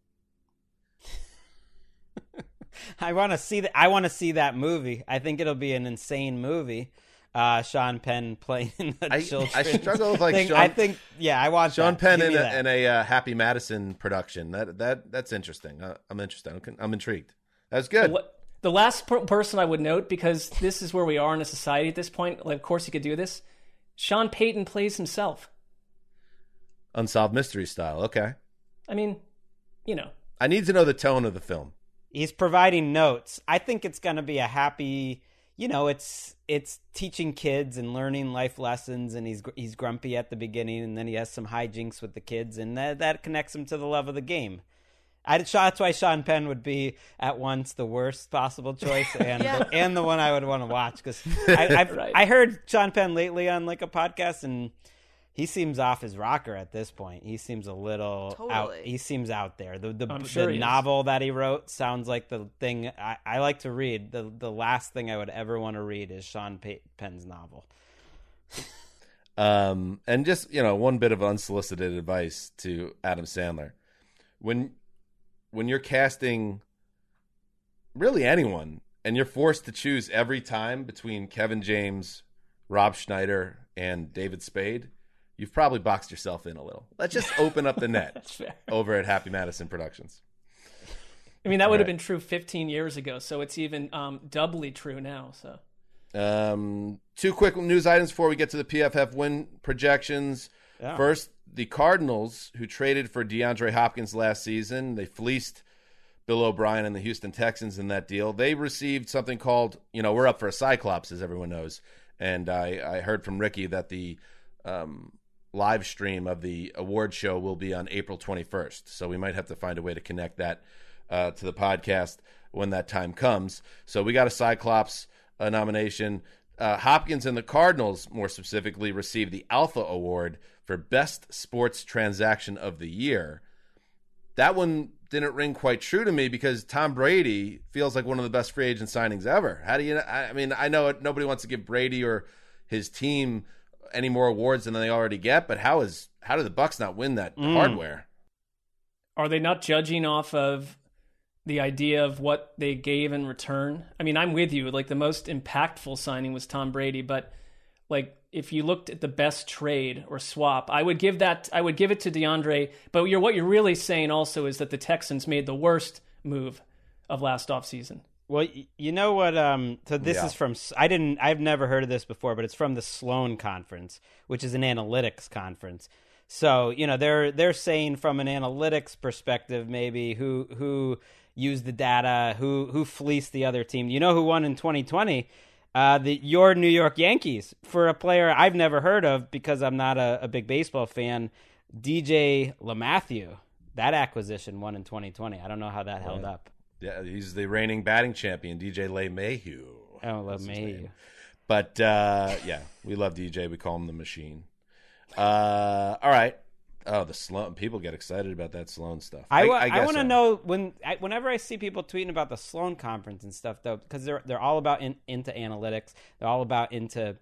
I want to see that. I want to see that movie. I think it'll be an insane movie. Uh, Sean Penn playing the I- children. I struggle with, like, thing. Sean- I think, yeah, I want Sean that. Penn Give in me a, that. in a uh, Happy Madison production. That that that's interesting. Uh, I'm interested. I'm, con- I'm intrigued. That's good. What- The last per- person I would note, because this is where we are in a society at this point, like, of course he could do this, Sean Payton plays himself. Unsolved Mystery style. Okay. I mean, you know. I need to know the tone of the film. He's providing notes. I think it's going to be a happy, you know, it's it's teaching kids and learning life lessons, and he's gr- he's grumpy at the beginning, and then he has some hijinks with the kids, and that that connects him to the love of the game. I that's why Sean Penn would be at once the worst possible choice and Yeah. the, and the one I would want to watch, because I I've, Right. I heard Sean Penn lately on like a podcast, and he seems off his rocker at this point. He seems a little out. Totally. He seems out there. The the, I'm sure the he is. novel that he wrote sounds like the thing I, I like to read. The the last thing I would ever want to read is Sean Pay- Penn's novel. Um, and just, you know, one bit of unsolicited advice to Adam Sandler. When when you're casting really anyone and you're forced to choose every time between Kevin James, Rob Schneider, and David Spade, you've probably boxed yourself in a little. Let's just open up the net That's fair. over at Happy Madison Productions. I mean, that would have Right. been true fifteen years ago, so it's even um, doubly true now. So Um, two quick news items before we get to the P F F win projections. Yeah. First, the Cardinals, who traded for DeAndre Hopkins last season, they fleeced Bill O'Brien and the Houston Texans in that deal. They received something called, you know, we're up for a Cyclops, as everyone knows. And I, I heard from Ricky that the um, live stream of the award show will be on April twenty-first. So we might have to find a way to connect that uh, to the podcast when that time comes. So we got a Cyclops uh, nomination. Uh, Hopkins and the Cardinals, more specifically, received the Alpha Award for Best Sports Transaction of the Year. That one didn't ring quite true to me because Tom Brady feels like one of the best free agent signings ever. How do you? I mean, I know it, nobody wants to give Brady or his team any more awards than they already get, but how is how do the Bucks not win that hardware? are they not judging off of the idea of what they gave in return. I mean, I'm with you. Like, the most impactful signing was Tom Brady, but like, if you looked at the best trade or swap, I would give that. I would give it to DeAndre. But you're what you're really saying also is that the Texans made the worst move of last offseason. Well, you know what? Um, so this Yeah. is from. I didn't. I've never heard of this before, but it's from the Sloan Conference, which is an analytics conference. So you know they're they're saying from an analytics perspective, maybe who who used the data, who who fleeced the other team. You know who won in twenty twenty? Uh, the your New York Yankees, for a player I've never heard of because I'm not a, a big baseball fan. D J LeMahieu, that acquisition won in twenty twenty. I don't know how that held up. Yeah, he's the reigning batting champion, D J LeMahieu. Oh, That's his LeMahieu. name. But uh, yeah, we love D J. We call him the Machine. Uh, all right. Oh, the Sloan. People get excited about that Sloan stuff. I, wa- I, I, guess want to so. know when I, whenever I see people tweeting about the Sloan Conference and stuff, though, because they're they're all about in, into analytics. They're all about into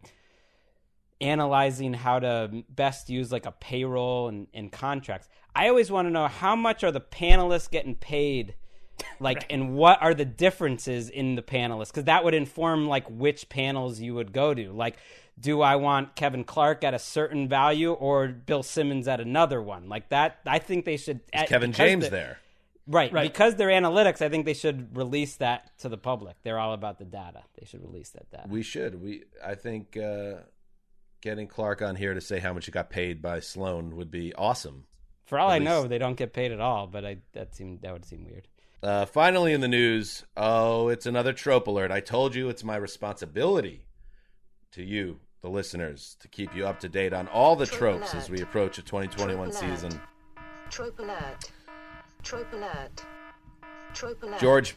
analyzing how to best use like a payroll and, and contracts. I always want to know how much are the panelists getting paid, like, right. and what are the differences in the panelists? Because that would inform like which panels you would go to. Like, do I want Kevin Clark at a certain value or Bill Simmons at another one? Like that, I think they should. Is Kevin James there? Right, right, because they're analytics, I think they should release that to the public. They're all about the data. They should release that data. We should. We, I think uh, getting Clark on here to say how much he got paid by Sloan would be awesome. For all At I least. know, they don't get paid at all, but I that seem that would seem weird. Uh, finally in the news, oh, it's another trope alert. I told you it's my responsibility to you, the listeners, to keep you up to date on all the Trope tropes alert. as we approach a twenty twenty-one Trope alert. season. Trope alert. Trope alert. Trope alert. George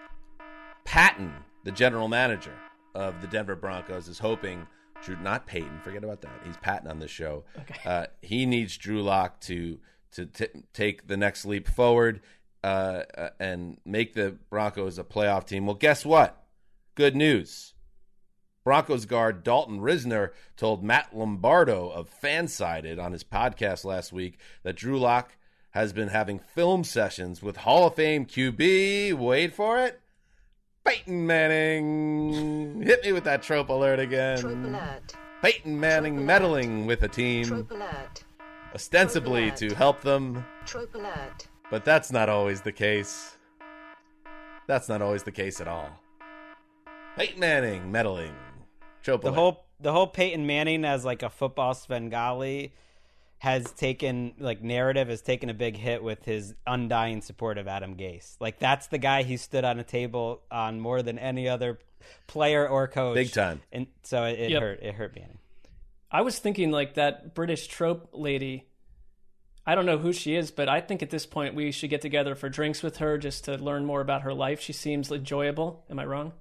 Patton, the general manager of the Denver Broncos, is hoping Drew, not Peyton, forget about that. He's Patton on this show. Okay. Uh, he needs Drew Lock to to t- take the next leap forward uh, uh, and make the Broncos a playoff team. Well, guess what? Good news. Broncos guard Dalton Risner told Matt Lombardo of Fansided on his podcast last week that Drew Lock has been having film sessions with Hall of Fame Q B, wait for it, Peyton Manning. Hit me with that trope alert again. Trope alert. Peyton Manning Trope alert. meddling with a team, Trope alert. ostensibly Trope to alert. help them, Trope alert. but that's not always the case. That's not always the case at all. Peyton Manning meddling. Trope The alert. whole the whole Peyton Manning as like a football Svengali has taken like narrative has taken a big hit with his undying support of Adam Gase. Like that's the guy he stood on a table on more than any other player or coach. Big time. And so it, it Yep. hurt. It hurt Manning. I was thinking like that British trope lady. I don't know who she is, but I think at this point we should get together for drinks with her just to learn more about her life. She seems enjoyable. Am I wrong?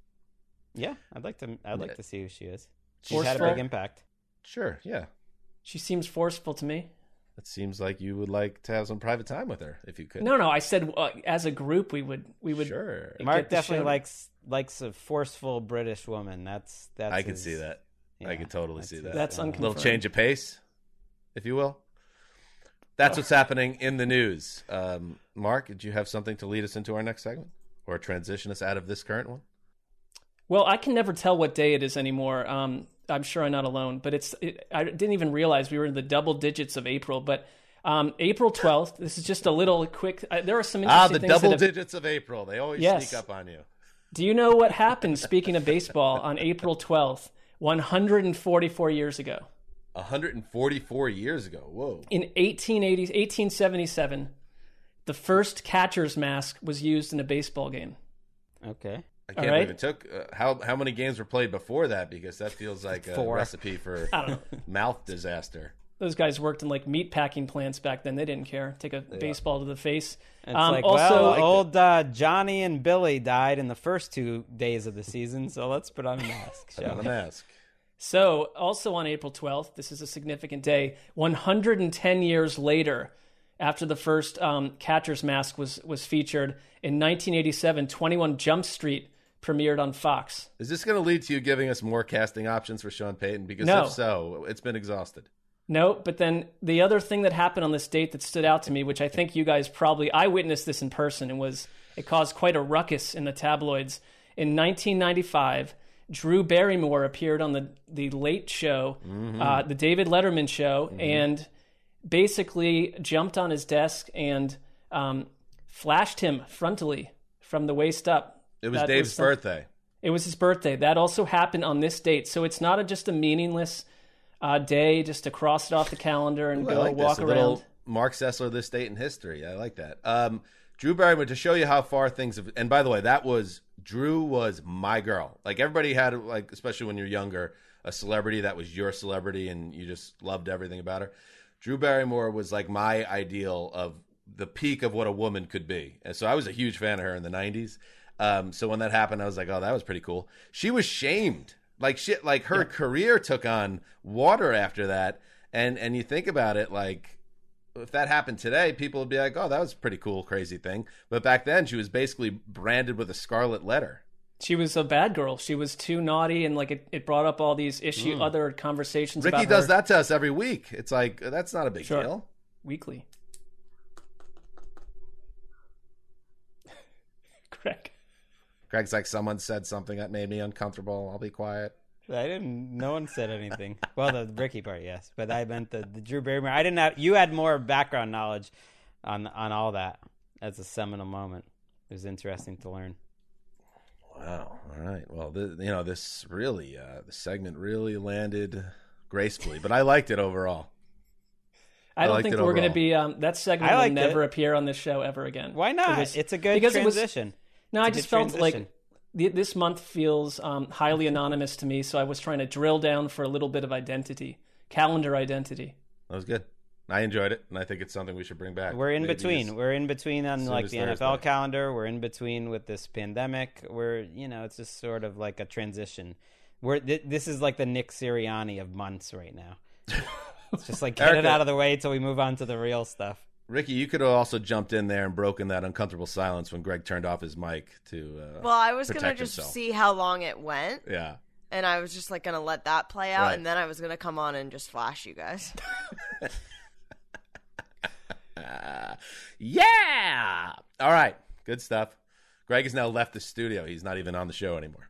Yeah, I'd like to. I'd like to see who she is. She's Forceful. had a big impact. Sure, yeah. She seems forceful to me. It seems like you would like to have some private time with her if you could. No, no. I said uh, as a group we would we would. Sure. get Mark the definitely show- likes likes a forceful British woman. That's that's. I can his- see that. I yeah, can totally that's see his, that. That's uh, A unconfirmed. little change of pace, if you will. That's what's happening in the news. Um, Mark, did you have something to lead us into our next segment or transition us out of this current one? Well, I can never tell what day it is anymore. Um, I'm sure I'm not alone, but it's. It, I didn't even realize we were in the double digits of April. But um, April twelfth. This is just a little quick. Uh, there are some Ah, interesting the things double that have, digits of April. They always Yes. sneak up on you. Do you know what happened? Speaking of baseball, on April twelfth, one hundred forty-four years ago, one hundred forty-four years ago. Whoa. in eighteen eighty, eighteen seventy-seven, the first catcher's mask was used in a baseball game. Okay. I can't All right. believe it took. Uh, how how many games were played before that? Because that feels like a Four. recipe for I don't know. mouth disaster. Those guys worked in like meat packing plants back then. They didn't care. Take a baseball to the face. It's Um, like, also, well, old uh, Johnny and Billy died in the first two days of the season, so let's put on a mask. Put shall on a we? mask. So, also on April twelfth, this is a significant day. one hundred ten years later, after the first um, catcher's mask was was featured in nineteen eighty-seven, twenty-one Jump Street premiered on Fox. Is this going to lead to you giving us more casting options for Sean Payton? Because No. if so, it's been exhausted. No, but then the other thing that happened on this date that stood out to me, which I think you guys probably, I witnessed this in person, and was it caused quite a ruckus in the tabloids. In nineteen ninety-five, Drew Barrymore appeared on the the Late Show, mm-hmm. uh, the David Letterman show, mm-hmm. and basically jumped on his desk and um, flashed him frontally from the waist up. It was that Dave's was some, birthday. It was his birthday. That also happened on this date. So it's not a, just a meaningless uh, day just to cross it off the calendar and Ooh, go like walk this. A around. little Mark Sessler, This Date in History. I like that. Um, Drew Barrymore, to show you how far things have... And by the way, that was... Drew was my girl. Like, everybody had, like, especially when you're younger, a celebrity that was your celebrity and you just loved everything about her. Drew Barrymore was, like, my ideal of the peak of what a woman could be. And so I was a huge fan of her in the nineties. Um, so when that happened, I was like, oh, that was pretty cool. She was shamed. Like, shit, like, her yeah. career took on water after that. And, and you think about it, like... If that happened today, people would be like, oh, that was a pretty cool, crazy thing. But back then, she was basically branded with a scarlet letter. She was a bad girl. She was too naughty, and like it, it brought up all these issue, mm. other conversations Ricky about does her. that to us every week. It's like, that's not a big sure. deal. Weekly. Greg. Greg's like, someone said something that made me uncomfortable. I'll be quiet. I didn't. No one said anything. Well, the Ricky part, yes, but I meant the, the Drew Barrymore. I didn't have. You had more background knowledge on on all that. As a seminal moment. It was interesting to learn. Wow. All right. Well, the, you know, this really, uh, the segment really landed gracefully, but I liked it overall. I don't I think we're going to be. Um, that segment will never it. appear on this show ever again. Why not? It was, it's a good transition. It was, no, it's I just felt transition. like. This month feels um, highly anonymous to me, so I was trying to drill down for a little bit of identity, calendar identity. That was good. I enjoyed it, and I think it's something we should bring back. We're in between. As, We're in between on like the Thursday. N F L calendar. We're in between with this pandemic. We're, you know, it's just sort of like a transition. We're th- this is like the Nick Sirianni of months right now. It's just like get Erica, it out of the way until we move on to the real stuff. Ricky, you could have also jumped in there and broken that uncomfortable silence when Greg turned off his mic to uh, Well, I was going to just himself. see how long it went. Yeah. And I was just like going to let that play out, right. and then I was going to come on and just flash you guys. uh, yeah! All right. Good stuff. Greg has now left the studio. He's not even on the show anymore.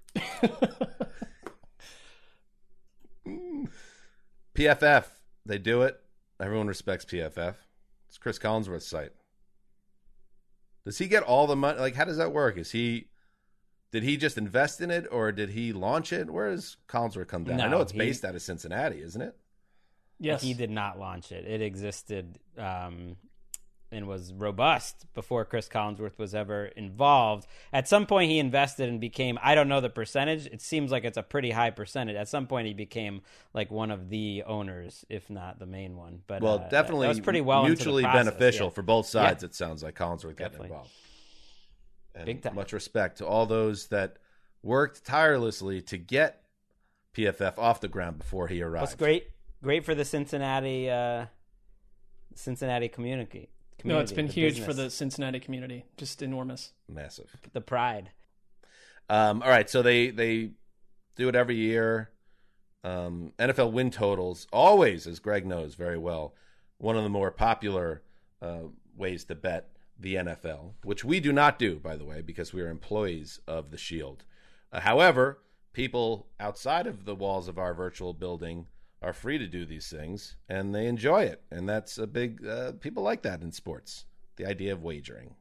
P F F. They do it. Everyone respects P F F. It's Chris Collinsworth's site. Does he get all the money? Like, how does that work? Is he, did he just invest in it, or did he launch it? Where does Collinsworth come down? No, I know it's he, based out of Cincinnati, isn't it? Yes. He did not launch it. It existed um, and was robust before Chris Collinsworth was ever involved. At some point, he invested and became, I don't know the percentage. It seems like it's a pretty high percentage. At some point, he became like one of the owners, if not the main one. But well, uh, definitely that was pretty well mutually into the process, beneficial yeah. for both sides. Yeah. It sounds like Collinsworth getting Definitely. involved. And Big time. Much respect to all those that worked tirelessly to get P F F off the ground before he arrived. That's great. Great for the Cincinnati, uh, Cincinnati community. No, it's been huge business. for the Cincinnati community. Just enormous. Massive. The pride. Um, all right, so they they do it every year. Um, N F L win totals, always, as Greg knows very well, one of the more popular uh, ways to bet the N F L, which we do not do, by the way, because we are employees of the Shield. Uh, however, people outside of the walls of our virtual building are free to do these things, and they enjoy it. And that's a big, uh, people like that in sports, the idea of wagering.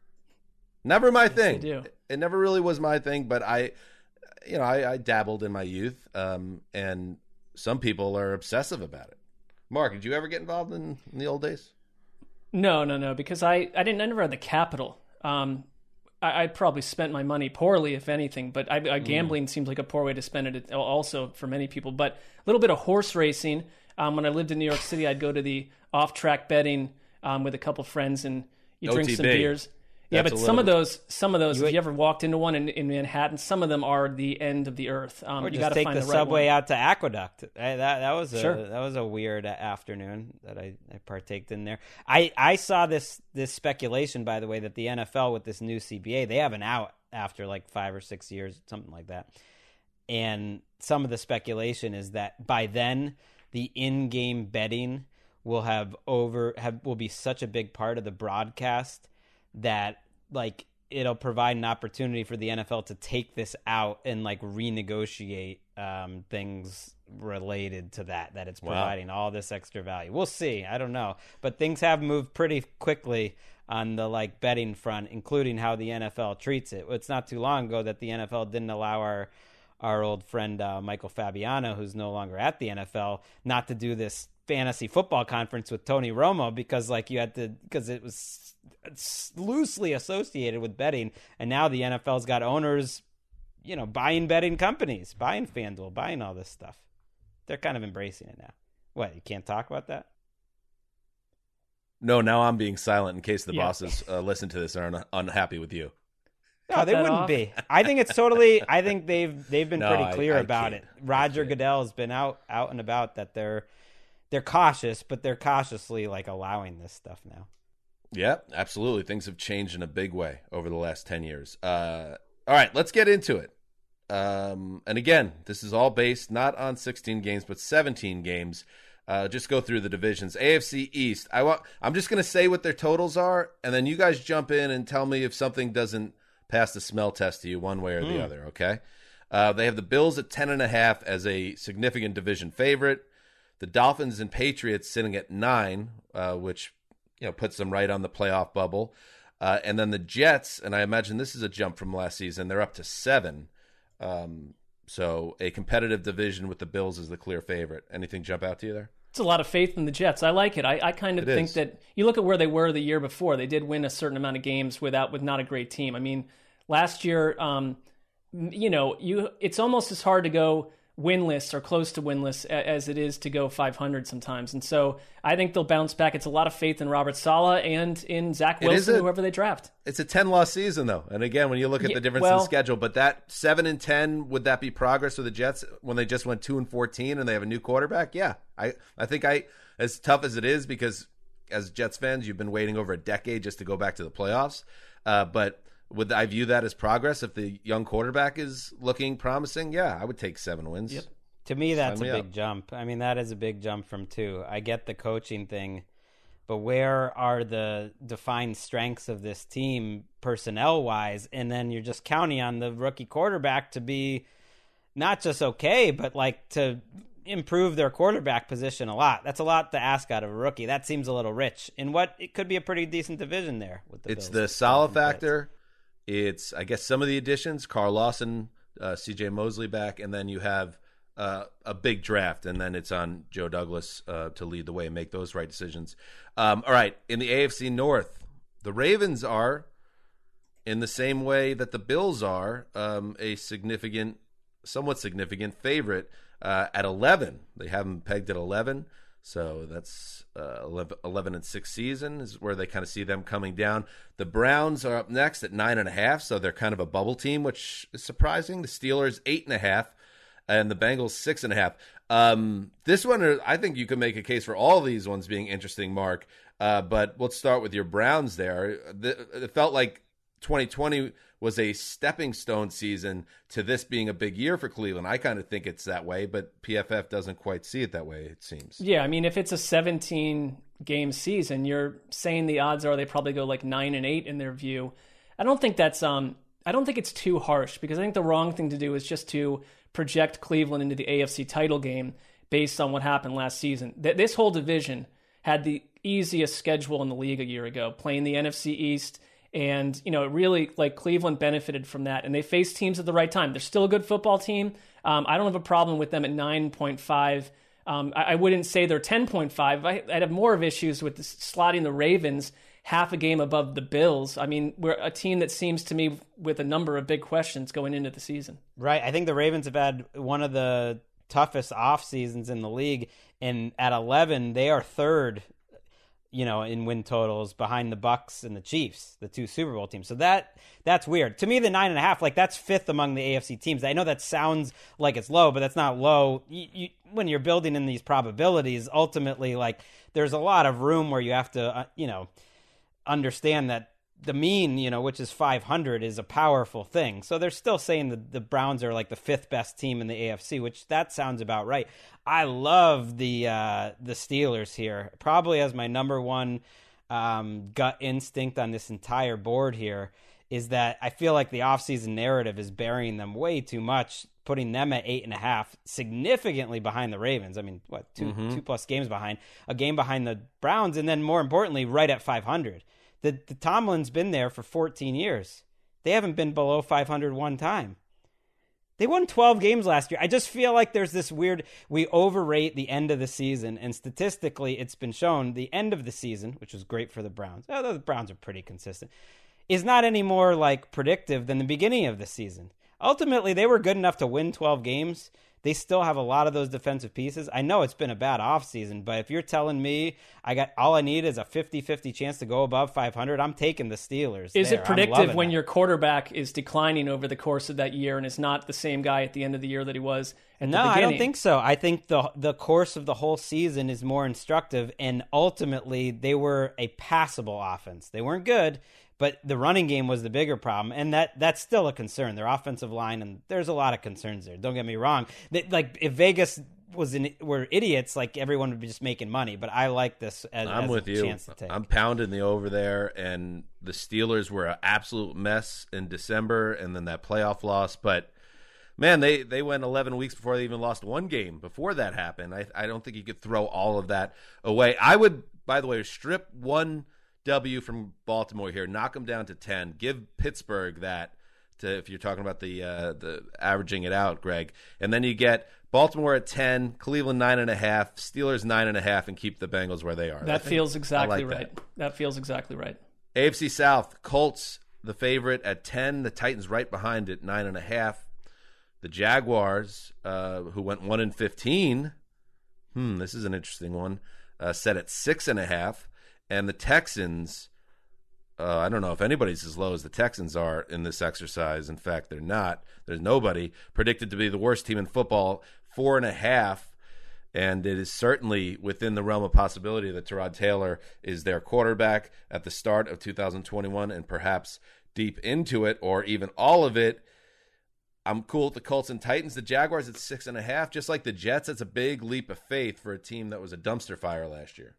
Never my yes, thing. Do. It never really was my thing, but I, you know, I, I dabbled in my youth, um, and some people are obsessive about it. Mark, did you ever get involved in, in the old days? No, no, no, because I, I didn't I never had the capital. Um, I, I probably spent my money poorly, if anything, but I, I, gambling mm. seems like a poor way to spend it also for many people. But a little bit of horse racing. Um, when I lived in New York City, I'd go to the off-track betting um, with a couple friends, and you drink O T B. some beers. Yeah, That's but some of bit... those, some of those, you, if you ever walked into one in, in Manhattan, some of them are the end of the earth. Um, or you just gotta take find the, the right subway one. out to Aqueduct. I, that that was a sure. that was a weird afternoon that I, I partaked in there. I, I saw this this speculation, by the way, that the N F L with this new C B A, they have an out after like five or six years, something like that. And some of the speculation is that by then the in-game betting will have over have will be such a big part of the broadcast that like it'll provide an opportunity for the N F L to take this out and like renegotiate um, things related to that, that it's providing wow. all this extra value. We'll see. I don't know. But things have moved pretty quickly on the like betting front, including how the N F L treats it. It's not too long ago that the N F L didn't allow our our old friend uh, Michael Fabiano, who's no longer at the N F L, not to do this fantasy football conference with Tony Romo because like you had to because it was it's loosely associated with betting, and now the N F L's got owners, you know, buying betting companies, buying FanDuel, buying all this stuff. They're kind of embracing it now. What, you can't talk about that? No, now I'm being silent in case the Yeah. bosses uh, listen to this and are un- unhappy with you. No, Cut they that wouldn't off. be. I think it's totally. I think they've they've been No, pretty I- clear I about can't. it. Roger can't. Goodell's been out out and about that they're they're cautious, but they're cautiously like allowing this stuff now. Yeah, absolutely. Things have changed in a big way over the last ten years. Uh, all right, let's get into it. Um, and again, this is all based not on sixteen games, but seventeen games. Uh, just go through the divisions. A F C East. I want. I'm just going to say what their totals are, and then you guys jump in and tell me if something doesn't pass the smell test to you one way or the Mm. other. Okay. Uh, they have the Bills at ten and a half as a significant division favorite. The Dolphins and Patriots sitting at nine, uh, which you know puts them right on the playoff bubble. Uh, and then the Jets, and I imagine this is a jump from last season. They're up to seven. Um, so a competitive division with the Bills is the clear favorite. Anything jump out to you there? It's a lot of faith in the Jets. I like it. I, I kind of It think is. that you look at where they were the year before. They did win a certain amount of games without with not a great team. I mean, last year, um, you know, you it's almost as hard to go winless or close to winless a- as it is to go five hundred sometimes. And so I think they'll bounce back. It's a lot of faith in Robert Saleh and in Zach It is Wilson, a- whoever they draft. It's a ten-loss season, though. And again, when you look at Yeah, the difference in well- schedule, but that seven and ten, would that be progress for the Jets when they just went two and fourteen and they have a new quarterback? Yeah, I, I think I, as tough as it is, because as Jets fans, you've been waiting over a decade just to go back to the playoffs. Uh, but would I view that as progress if the young quarterback is looking promising? Yeah, I would take seven wins. Yep. To me, that's Sign a me big up. jump. I mean, that is a big jump from two. I get the coaching thing, but where are the defined strengths of this team personnel-wise? And then you're just counting on the rookie quarterback to be not just okay, but like to improve their quarterback position a lot. That's a lot to ask out of a rookie. That seems a little rich in what it could be a pretty decent division there with the It's Bills. the Salah Dolphins, Jets. factor. It's, I guess, some of the additions, Carl Lawson, uh, C J Mosley back, and then you have uh, a big draft, and then it's on Joe Douglas uh, to lead the way and make those right decisions. Um, all right, in the A F C North, the Ravens are, in the same way that the Bills are, um, a significant, somewhat significant favorite uh, at eleven. They have them pegged at eleven. So that's uh, eleven and six season is where they kind of see them coming down. The Browns are up next at nine and a half, so they're kind of a bubble team, which is surprising. The Steelers eight and a half, and the Bengals six and a half. Um, this one, I think you could make a case for all these ones being interesting, Mark. Uh, but let's start with your Browns there. The, it felt like twenty twenty was a stepping stone season to this being a big year for Cleveland. I kind of think it's that way, but P F F doesn't quite see it that way, it seems. Yeah, I mean, if it's a seventeen game season, you're saying the odds are they probably go like nine and eight in their view. I don't think that's um, I don't think it's too harsh, because I think the wrong thing to do is just to project Cleveland into the A F C title game based on what happened last season. Th- this whole division had the easiest schedule in the league a year ago, playing the N F C East. And, you know, it really, like, Cleveland benefited from that. And they faced teams at the right time. They're still a good football team. Um, I don't have a problem with them at nine point five. Um, I, I wouldn't say they're ten point five. I, I'd have more of issues with this, slotting the Ravens half a game above the Bills. I mean, we're a team that seems to me with a number of big questions going into the season. Right. I think the Ravens have had one of the toughest off seasons in the league. And at eleven, they are third, you know, in win totals behind the Bucks and the Chiefs, the two Super Bowl teams. So that that's weird. To me, the nine and a half, like that's fifth among the A F C teams. I know that sounds like it's low, but that's not low. You, you, when you're building in these probabilities, ultimately, like there's a lot of room where you have to, uh, you know, understand that the mean, you know, which is five hundred, is a powerful thing. So they're still saying that the Browns are like the fifth best team in the A F C, which that sounds about right. I love the uh, the Steelers here, probably as my number one um, gut instinct on this entire board here, is that I feel like the offseason narrative is burying them way too much, putting them at eight and a half, significantly behind the Ravens. I mean, what, two mm-hmm. two plus games behind, a game behind the Browns, and then more importantly, right at five hundred. The, the Tomlin's been there for fourteen years. They haven't been below five hundred one time. They won twelve games last year. I just feel like there's this weird, we overrate the end of the season, and statistically it's been shown the end of the season, which was great for the Browns, although the Browns are pretty consistent, is not any more like predictive than the beginning of the season. Ultimately, they were good enough to win twelve games. They still have a lot of those defensive pieces. I know it's been a bad offseason, but if you're telling me I got all I need is a fifty-fifty chance to go above five hundred, I'm taking the Steelers. Is there. it predictive when that. your quarterback is declining over the course of that year and is not the same guy at the end of the year that he was at no, the beginning? I don't think so. I think the the course of the whole season is more instructive, and ultimately they were a passable offense. They weren't good, but the running game was the bigger problem, and that that's still a concern. Their offensive line, and there's a lot of concerns there. Don't get me wrong. They, like if Vegas was in, were idiots, like everyone would be just making money. But I like this as, I'm as with a you. chance to take. I'm pounding the over there, and the Steelers were an absolute mess in December, and then that playoff loss. But man, they, they went eleven weeks before they even lost one game before that happened. I I don't think you could throw all of that away. I would, by the way, strip one W from Baltimore here, knock them down to ten, give Pittsburgh that to, if you're talking about the uh, the averaging it out, Greg, and then you get Baltimore at ten, Cleveland nine and a half, Steelers nine and a half, and keep the Bengals where they are. That feels exactly like right. That. that feels exactly right. A F C South, Colts the favorite at ten, the Titans right behind it, nine and a half. The Jaguars, uh, who went one and fifteen, hmm, this is an interesting one, uh, set at six and a half. And the Texans, uh, I don't know if anybody's as low as the Texans are in this exercise. In fact, they're not. There's nobody predicted to be the worst team in football, four and a half. And it is certainly within the realm of possibility that Tyrod Taylor is their quarterback at the start of two thousand twenty-one and perhaps deep into it or even all of it. I'm cool with the Colts and Titans. The Jaguars at six and a half, just like the Jets. That's a big leap of faith for a team that was a dumpster fire last year.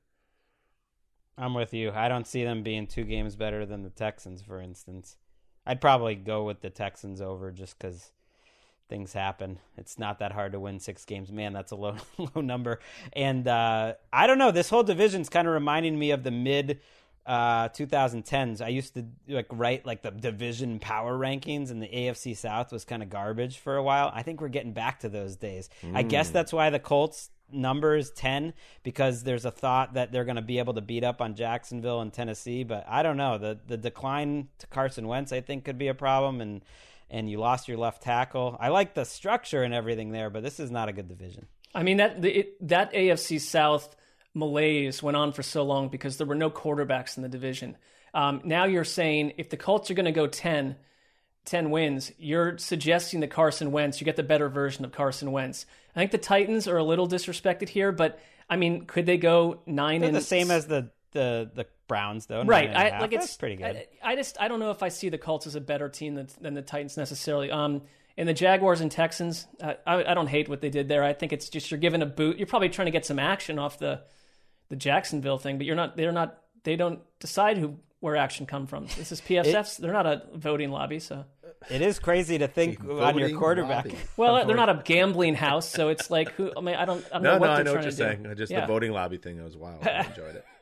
I'm with you. I don't see them being two games better than the Texans, for instance. I'd probably go with the Texans over just because things happen. It's not that hard to win six games. Man, that's a low low number. And uh, I don't know. This whole division's kind of reminding me of the mid uh, twenty tens. I used to like write like the division power rankings, and the A F C South was kind of garbage for a while. I think we're getting back to those days. Mm. I guess that's why the Colts number is ten, because there's a thought that they're going to be able to beat up on Jacksonville and Tennessee, but I don't know. The the decline to Carson Wentz, I think, could be a problem, and and you lost your left tackle. I like the structure and everything there, but this is not a good division. I mean, that the, it, that A F C South malaise went on for so long because there were no quarterbacks in the division. Um, now you're saying if the Colts are going to go ten, ten wins, you're suggesting that Carson Wentz, you get the better version of Carson Wentz. I think the Titans are a little disrespected here, but I mean, could they go nine They're and the same as the the, the Browns, though? Right. I, like That's it's pretty good. I, I just I don't know if I see the Colts as a better team than, than the Titans necessarily. Um, and the Jaguars and Texans, uh, I, I don't hate what they did there. I think it's just you're giving a boot. You're probably trying to get some action off the the Jacksonville thing, but you're not. They're not. They don't decide who where action come from. This is P S F's. It, they're not a voting lobby, so. It is crazy to think on your quarterback. Lobby. Well, they're not a gambling house, so it's like who. I mean, I don't. I don't no, know what no, they're I know trying what you're to saying. do. Just Yeah. the voting lobby thing. That was wild. I enjoyed it.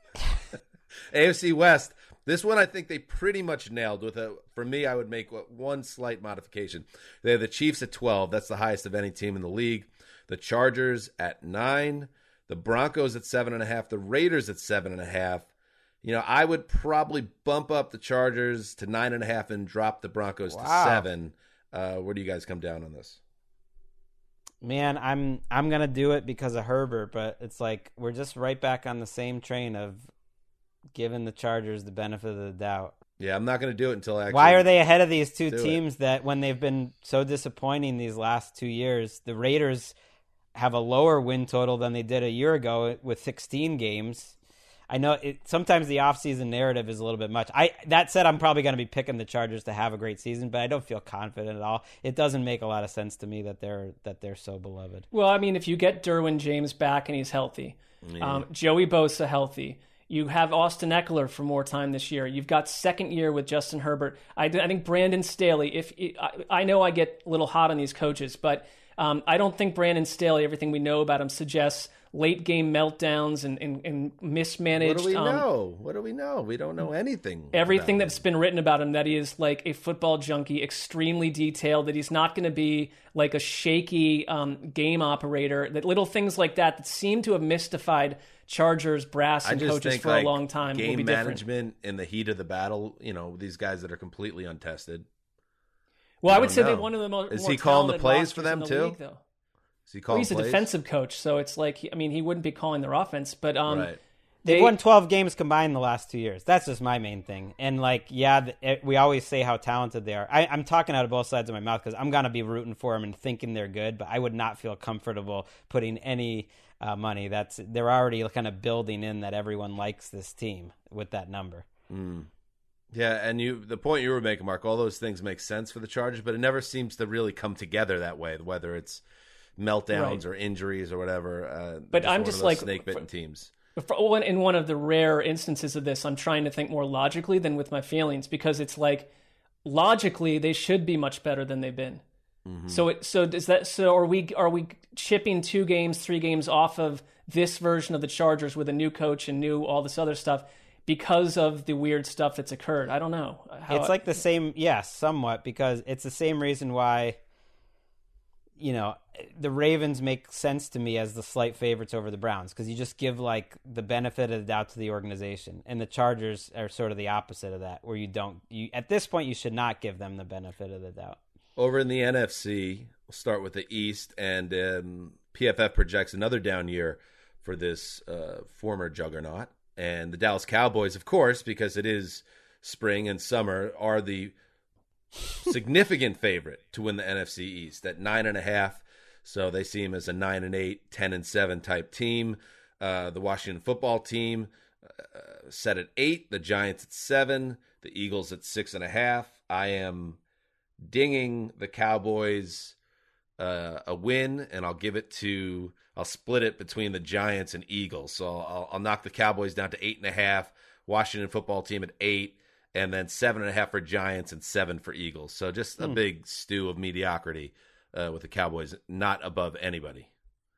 A F C West. This one I think they pretty much nailed. With a, for me, I would make one slight modification. They have the Chiefs at twelve. That's the highest of any team in the league. The Chargers at nine. The Broncos at seven and a half. The Raiders at seven and a half. You know, I would probably bump up the Chargers to nine and a half and drop the Broncos wow. to seven. Uh, where do you guys come down on this? Man, I'm I'm gonna do it because of Herbert, but it's like we're just right back on the same train of giving the Chargers the benefit of the doubt. Yeah, I'm not going to do it until actually. Why are they ahead of these two do teams it. that when they've been so disappointing these last two years? The Raiders have a lower win total than they did a year ago with sixteen games. I know it, sometimes the offseason narrative is a little bit much. I That said, I'm probably going to be picking the Chargers to have a great season, but I don't feel confident at all. It doesn't make a lot of sense to me that they're that they're so beloved. Well, I mean, if you get Derwin James back and he's healthy, Yeah. um, Joey Bosa healthy, you have Austin Eckler for more time this year. You've got second year with Justin Herbert. I, I think Brandon Staley, if I, I know I get a little hot on these coaches, but um, I don't think Brandon Staley, everything we know about him suggests late game meltdowns and, and, and mismanaged. What do we um, know? What do we know? We don't know anything. Everything about that's him. been written about him, that he is like a football junkie, extremely detailed, that he's not going to be like a shaky um, game operator, that little things like that that seem to have mystified Chargers brass I and just coaches think, for like, a long time. game will be different. management in the heat of the battle, you know, these guys that are completely untested. Well, I would don't say they're know. one of the mo- Is more he calling the talented plays for rosters them in the too? league, though. Is he Well, calling he's a plays? defensive coach, so it's like, I mean, he wouldn't be calling their offense, but um, Right. They've they won twelve games combined the last two years. That's just my main thing. And, like, yeah, th- it, we always say how talented they are. I, I'm talking out of both sides of my mouth because I'm going to be rooting for them and thinking they're good, but I would not feel comfortable putting any uh, money. That's They're already kind of building in that everyone likes this team with that number. Mm. Yeah, and you the point you were making, Mark, all those things make sense for the Chargers, but it never seems to really come together that way, whether it's meltdowns Right. or injuries or whatever. Uh, But I'm one just of those like- snake-bitten teams. For one, in one of the rare instances of this, I'm trying to think more logically than with my feelings, because it's like logically they should be much better than they've been. Mm-hmm. So, it, so does that? So are we? Are we chipping two games, three games off of this version of the Chargers with a new coach and new all this other stuff because of the weird stuff that's occurred? I don't know. How, It's like the same, yes, somewhat, because it's the same reason why, you know, the Ravens make sense to me as the slight favorites over the Browns, because you just give like the benefit of the doubt to the organization, and the Chargers are sort of the opposite of that, where you don't. You at this point, you should not give them the benefit of the doubt. Over in the N F C, we'll start with the East, and um, P F F projects another down year for this uh, former juggernaut. And the Dallas Cowboys, of course, because it is spring and summer, are the significant favorite to win the N F C East at nine and a half. So they see him as a nine and eight, ten and seven type team. Uh, the Washington football team uh, set at eight. The Giants at seven. The Eagles at six and a half. I am dinging the Cowboys uh, a win, and I'll give it to. I'll split it between the Giants and Eagles. So I'll, I'll knock the Cowboys down to eight and a half. Washington football team at eight, and then seven and a half for Giants and seven for Eagles. So just a Hmm. big stew of mediocrity uh, with the Cowboys not above anybody.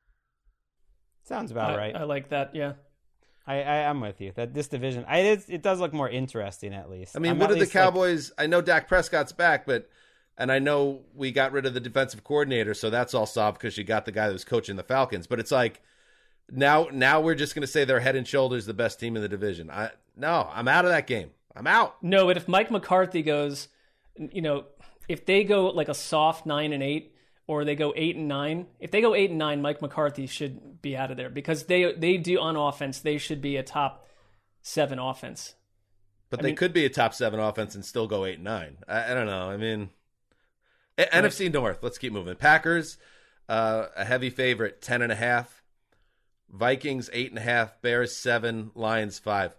Sounds about I, right. I like that. Yeah. I, I I'm with you that this division, I it, it does look more interesting at least. I mean, I'm what at are the least, like, Cowboys? I know Dak Prescott's back, but and I know we got rid of the defensive coordinator, so that's all solved because you got the guy that was coaching the Falcons. But it's like now, now we're just going to say they're head and shoulders the best team in the division. I no, I'm out of that game. I'm out. No, but if Mike McCarthy goes, you know, if they go like a soft nine and eight, or they go eight and nine, if they go eight and nine, Mike McCarthy should be out of there, because they they do on offense. They should be a top seven offense. But I they mean- could be a top seven offense and still go eight and nine. I, I don't know. I mean, A- N F C North. Let's keep moving. Packers, uh, a heavy favorite, ten and a half. Vikings eight and a half. Bears seven. Lions five.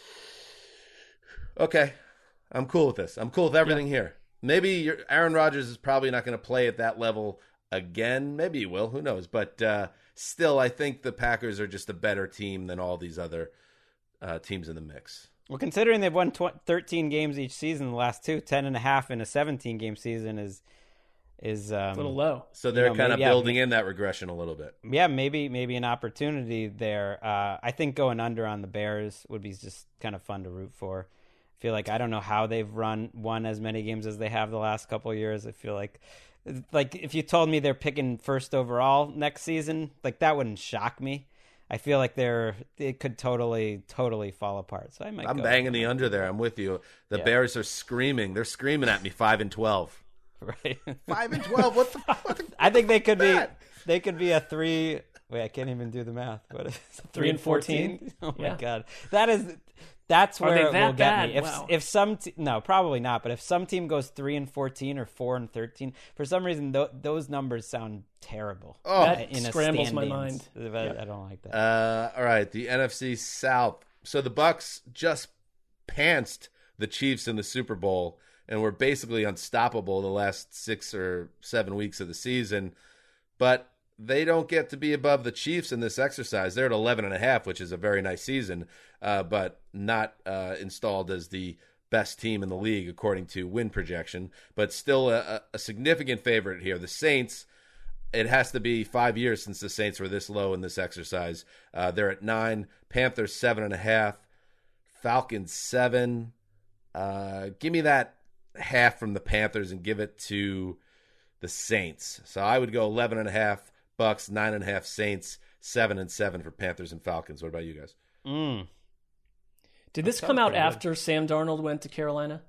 Okay, I'm cool with this. I'm cool with everything here. Maybe your, Aaron Rodgers is probably not going to play at that level again. Maybe he will. Who knows? But uh, still, I think the Packers are just a better team than all these other uh, teams in the mix. Well, considering they've won tw- thirteen games each season, the last two, ten and a half in a seventeen-game season is is um, A little low. So they're You know, kind of maybe- yeah, building in that regression a little bit. yeah, maybe maybe an opportunity there. Uh, I think going under on the Bears would be just kind of fun to root for. I feel like I don't know how they've run won as many games as they have the last couple of years. I feel like like if you told me they're picking first overall next season, like that wouldn't shock me. I feel like they're it could totally totally fall apart. So I might. I'm go banging the under there. I'm with you. The Yeah. Bears are screaming. They're screaming at me five and twelve. right. Five and twelve. What the? What the I think they could be that? they could be a three. Wait, I can't even do the math. What is it? Three and fourteen? Oh my Yeah. god, that is that's Are where they it that will get bad? me. If Wow. if some te- no, probably not. But if some team goes three and fourteen or four and thirteen, for some reason th- those numbers sound terrible. Oh. That in a scrambles my standings. mind. I, I don't like that. Uh, all right, the N F C South. so the Bucks just pantsed the Chiefs in the Super Bowl and were basically unstoppable the last six or seven weeks of the season. But they don't get to be above the Chiefs in this exercise. They're at eleven and a half, which is a very nice season, uh, but not uh, installed as the best team in the league according to win projection, but still a, a significant favorite here. The Saints, it has to be five years since the Saints were this low in this exercise. Uh, they're at nine. Panthers seven and a half. Falcons seven. Uh, give me that half from the Panthers and give it to the Saints. So I would go eleven and a half Bucks, nine and a half Saints, seven and seven for Panthers and Falcons. What about you guys? Mm. Did this come out after Sam Darnold went to Carolina?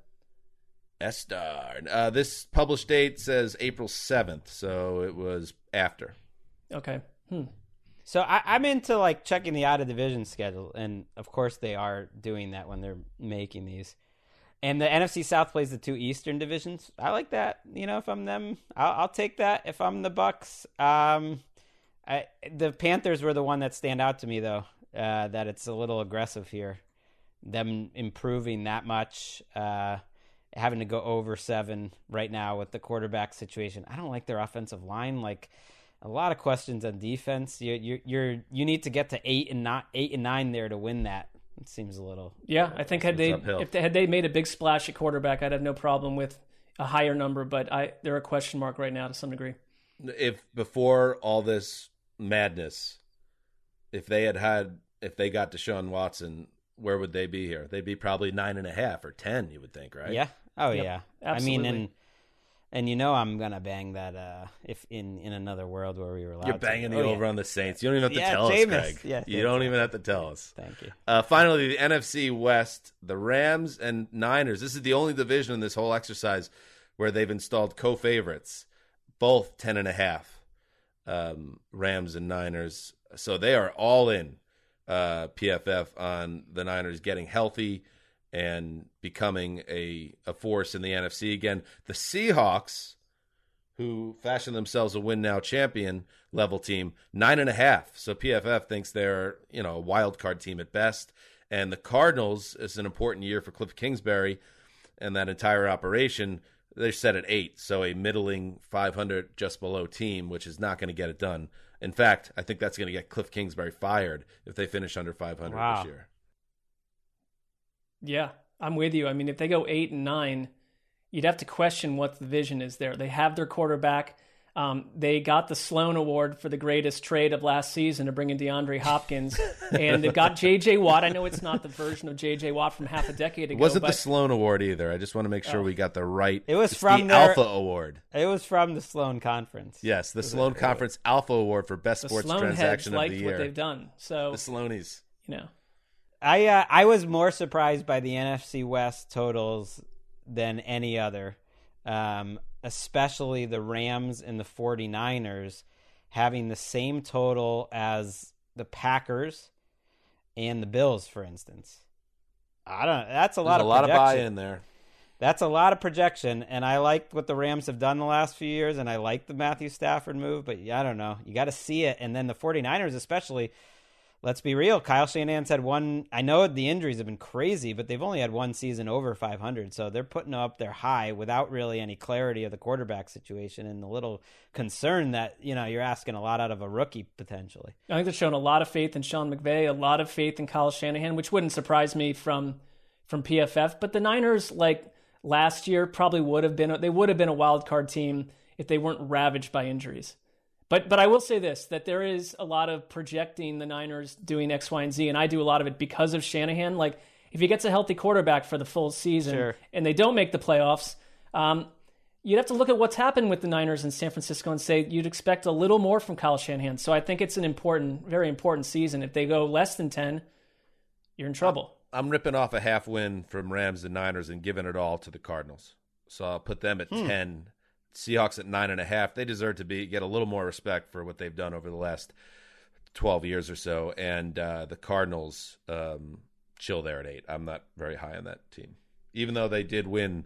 Estar. Uh, this published date says April seventh, so it was after. Okay. Hmm. So I, I'm into like checking the out of division schedule, and of course they are doing that when they're making these. And the N F C South plays the two Eastern divisions. I like that. You know, if I'm them, I'll, I'll take that. If I'm the Bucks, um, I, the Panthers were the one that stand out to me though. Uh, that it's a little aggressive here. Them improving that much, uh, having to go over seven right now with the quarterback situation. I don't like their offensive line. Like a lot of questions on defense. You you you're you need to get to eight and not eight and nine there to win that. It seems a little. Yeah, I think had they uphill. if they had they made a big splash at quarterback, I'd have no problem with a higher number. But I they're a question mark right now to some degree. If before all this madness, if they had had if they got Deshaun Watson, where would they be here? They'd be probably nine and a half or ten, you would think, right? Yeah. Oh Yep, yeah. absolutely. I mean, and and you know I'm gonna bang that uh, if in, in another world where we were allowed. You're banging to. the Oh, over yeah. on the Saints. You don't even have to Yeah, tell Jameis. us, Greg. Yeah, you thanks, don't man. even have to tell us. Thank you. Uh, finally, the N F C West, the Rams and Niners. This is the only division in this whole exercise where they've installed co-favorites, both ten and a half, um, Rams and Niners. So they are all in, uh, P F F, on the Niners getting healthy and becoming a, a force in the N F C again. The Seahawks, who fashioned themselves a win now champion level team, nine and a half. So P F F thinks they're, you know, a wild card team at best. And the Cardinals is an important year for Cliff Kingsbury and that entire operation. They're set at eight. So a middling five hundred just below team, which is not going to get it done. In fact, I think that's going to get Cliff Kingsbury fired if they finish under five hundred Wow. this year. Yeah, I'm with you. I mean, if they go eight and nine, you'd have to question what the vision is there. They have their quarterback. Um, they got the Sloan Award for the greatest trade of last season to bring in DeAndre Hopkins, and they've got J J. Watt. I know it's not the version of J J. Watt from half a decade ago. It wasn't but the Sloan Award either. I just want to make sure Oh. we got the right. It was it's from the their- Alpha Award. It was from the Sloan Conference. Yes, the Sloan Conference Alpha Award for Best the Sports Sloan heads Transaction of liked the what Year. they've done. So The Sloanies. you know, I uh, I was more surprised by the N F C West totals than any other, um, especially the Rams and the 49ers having the same total as the Packers and the Bills, for instance. I don't. That's a lot There's of a lot of projection. buy-in there. That's a lot of projection, and I like what the Rams have done the last few years, and I like the Matthew Stafford move, but I don't know. You got to see it, and then the 49ers especially. Let's be real. Kyle Shanahan's had one. I know the injuries have been crazy, but they've only had one season over five hundred, so they're putting up their high without really any clarity of the quarterback situation, and a little concern that you know you're asking a lot out of a rookie potentially. I think they've shown a lot of faith in Sean McVay, a lot of faith in Kyle Shanahan, which wouldn't surprise me from from P F F. But the Niners, like last year, probably would have been they would have been a wild card team if they weren't ravaged by injuries. But but I will say this, that there is a lot of projecting the Niners doing X, Y, and Z, and I do a lot of it because of Shanahan. Like, if he gets a healthy quarterback for the full season Sure. and they don't make the playoffs, um, you'd have to look at what's happened with the Niners in San Francisco and say you'd expect a little more from Kyle Shanahan. So I think it's an important, very important season. If they go less than ten, you're in trouble. I'm ripping off a half win from Rams and Niners and giving it all to the Cardinals. So I'll put them at Hmm. ten. Seahawks at nine and a half. They deserve to be get a little more respect for what they've done over the last twelve years or so. And uh, the Cardinals um, chill there at eight. I'm not very high on that team, even though they did win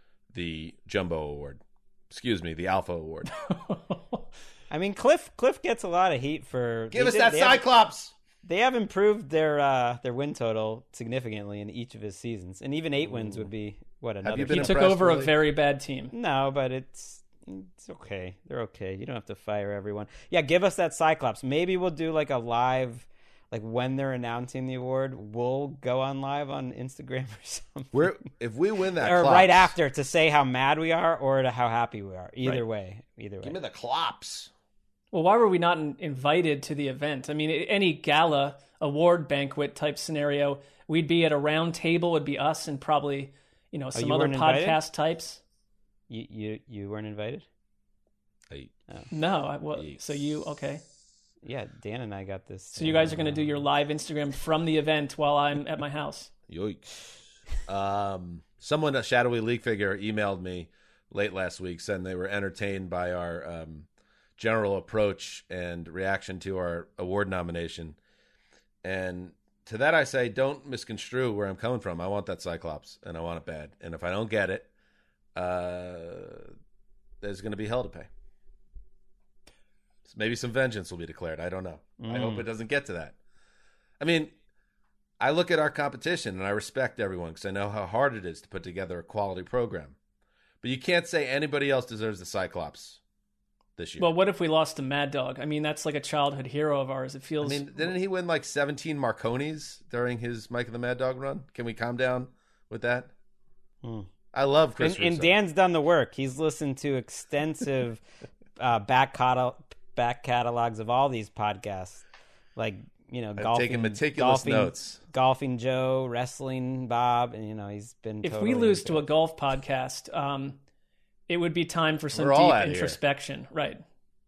the Jumbo Award. Excuse me, the Alpha Award. I mean, Cliff Cliff gets a lot of heat for Give they us did- that they have- Cyclops. they have improved their uh, their win total significantly in each of his seasons, and even eight wins would be what another. you been He took impressed, over really? a very bad team. No, but it's it's okay. They're okay. You don't have to fire everyone. Yeah, give us that Cyclops. Maybe we'll do like a live, like when they're announcing the award, we'll go on live on Instagram or something. We're if we win that, or clops, right after to say how mad we are or to how happy we are. Either Right. way, either way. Give me the clops. Well, why were we not in- invited to the event? I mean, any gala, award banquet type scenario, we'd be at a round table. It'd be us and probably, you know, some you other weren't invited? podcast types. You you you weren't invited? Hey, No, I, well, so you okay? Yeah, Dan and I got this. So you guys are going to do your live Instagram from the event while I'm at my house. yikes. Um, someone, a shadowy league figure, emailed me late last week saying they were entertained by our um, general approach and reaction to our award nomination. And to that I say, don't misconstrue where I'm coming from. I want that Cyclops, and I want it bad. And if I don't get it, uh, there's going to be hell to pay. Maybe some vengeance will be declared. I don't know. Mm. I hope it doesn't get to that. I mean, I look at our competition and I respect everyone because I know how hard it is to put together a quality program. But you can't say anybody else deserves the Cyclops this year. Well, what if we lost to Mad Dog? I mean, that's like a childhood hero of ours. It I feels. mean, didn't he win like seventeen Marconis during his Mike and the Mad Dog run? Can we calm down with that? Hmm. I love Chris And, and Russo. Dan's done the work. He's listened to extensive uh, back catalog, back catalogs of all these podcasts, like you know, I've golfing, taken meticulous golfing, notes. golfing Joe, wrestling Bob, and you know he's been. if totally we lose into to a it. golf podcast, um, it would be time for some We're all deep out of here. introspection, right?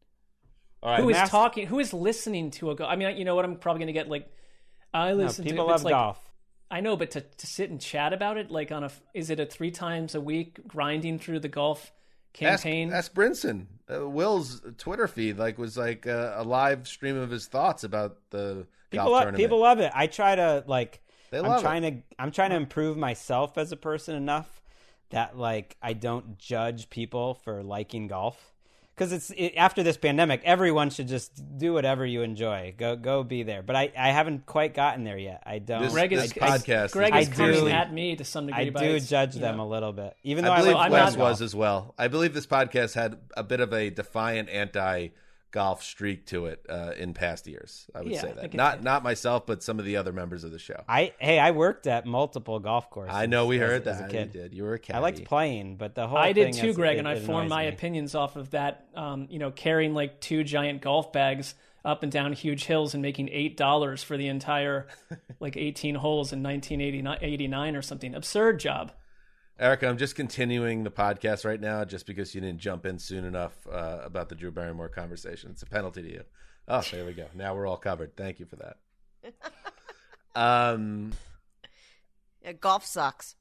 All right, Who is Mas- talking? Who is listening to a golf? I mean, you know what? I'm probably going to get like. I No, listen people to love it's like, golf. I know, but to, to sit and chat about it, like on a, is it a three times a week grinding through the golf Ask, campaign? ask Brinson. Uh, Will's Twitter feed like was like uh, a live stream of his thoughts about the People golf love, tournament. people love it. I try to like. They I'm love trying it. to. I'm trying to improve myself as a person enough that like I don't judge people for liking golf. Because it's it, after this pandemic, everyone should just do whatever you enjoy. Go go be there. But I, I haven't quite gotten there yet. I don't. This- Greg is, this podcast Greg is is coming really- at me to some degree. I by do his, judge you them know. a little bit, even though I I, believe love I'm Wes not- was as well. I believe this podcast had a bit of a defiant anti-golf streak to it uh, in past years. I would Yeah, say I that. think it Not did. not myself, but some of the other members of the show. I hey, I worked at multiple golf courses. I know we as- heard as that. a kid. You did. You were a caddy. I liked playing, but the whole I did thing too, is- Greg, it- and I it formed annoys my me. opinions off of that. Um, you know, carrying like two giant golf bags up and down huge hills and making eight dollars for the entire like eighteen holes in nineteen eighty-nine or something. Absurd job. Erica, I'm just continuing the podcast right now just because you didn't jump in soon enough uh, about the Drew Barrymore conversation. It's a penalty to you. Oh, there we go. Now we're all covered. Thank you for that. Um, Yeah, golf sucks.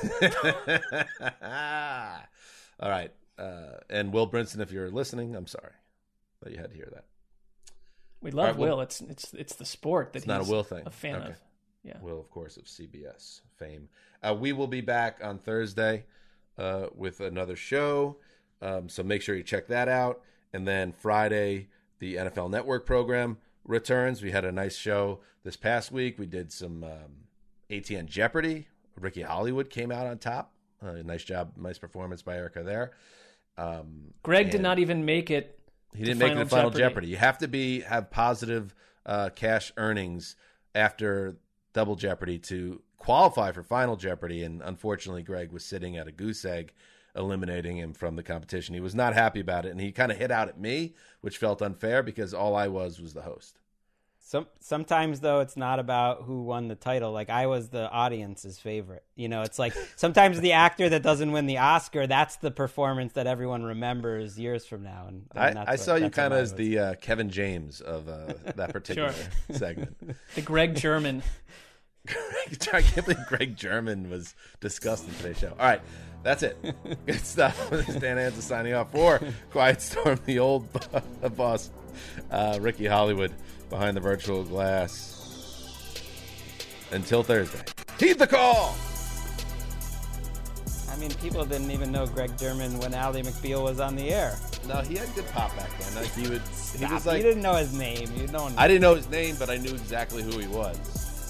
all right. Uh, and Will Brinson, if you're listening, I'm sorry that you had to hear that. We love All right, well- Will. It's it's it's the sport that It's he's not a Will thing. a fan Okay. of. Yeah. Will, of course, of C B S fame. Uh, we will be back on Thursday uh, with another show. Um, so make sure you check that out. And then Friday, the N F L Network program returns. We had a nice show this past week. We did some um, A T N Jeopardy. Ricky Hollywood came out on top. Uh, nice job. Nice performance by Erica there. Um, Greg did and- not even make it. he didn't to make it Final to Final Jeopardy. Jeopardy. You have to be have positive uh, cash earnings after Double Jeopardy to qualify for Final Jeopardy. And unfortunately, Greg was sitting at a goose egg, eliminating him from the competition. He was not happy about it, and he kind of hit out at me, which felt unfair because all I was was the host. Some sometimes though it's not about who won the title. Like I was the audience's favorite. You know, it's like sometimes the actor that doesn't win the Oscar, that's the performance that everyone remembers years from now. And, and I, that's I what- saw you that's what kind of mine as was. the uh, Kevin James of uh, that particular Sure. segment. The Greg German. I can't believe Greg German was discussed in today's show. All right, that's it. Good stuff. This is Dan Hansen signing off for Quiet Storm, the old boss, uh, Ricky Hollywood behind the virtual glass. Until Thursday, heed the call. I mean, people didn't even know Greg German when Ally McBeal was on the air. No, he had good pop back then. Like he would. He Stop. was like. You didn't know his name. You don't. I didn't know his name, but I knew exactly who he was.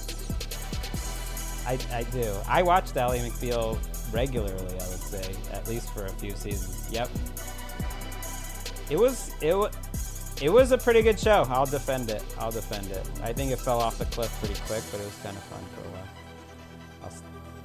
I, I do. I watched Ally McBeal regularly, I would say, at least for a few seasons. Yep. It was it was it was a pretty good show. I'll defend it. I'll defend it. I think it fell off the cliff pretty quick, but it was kind of fun for a while. I'll,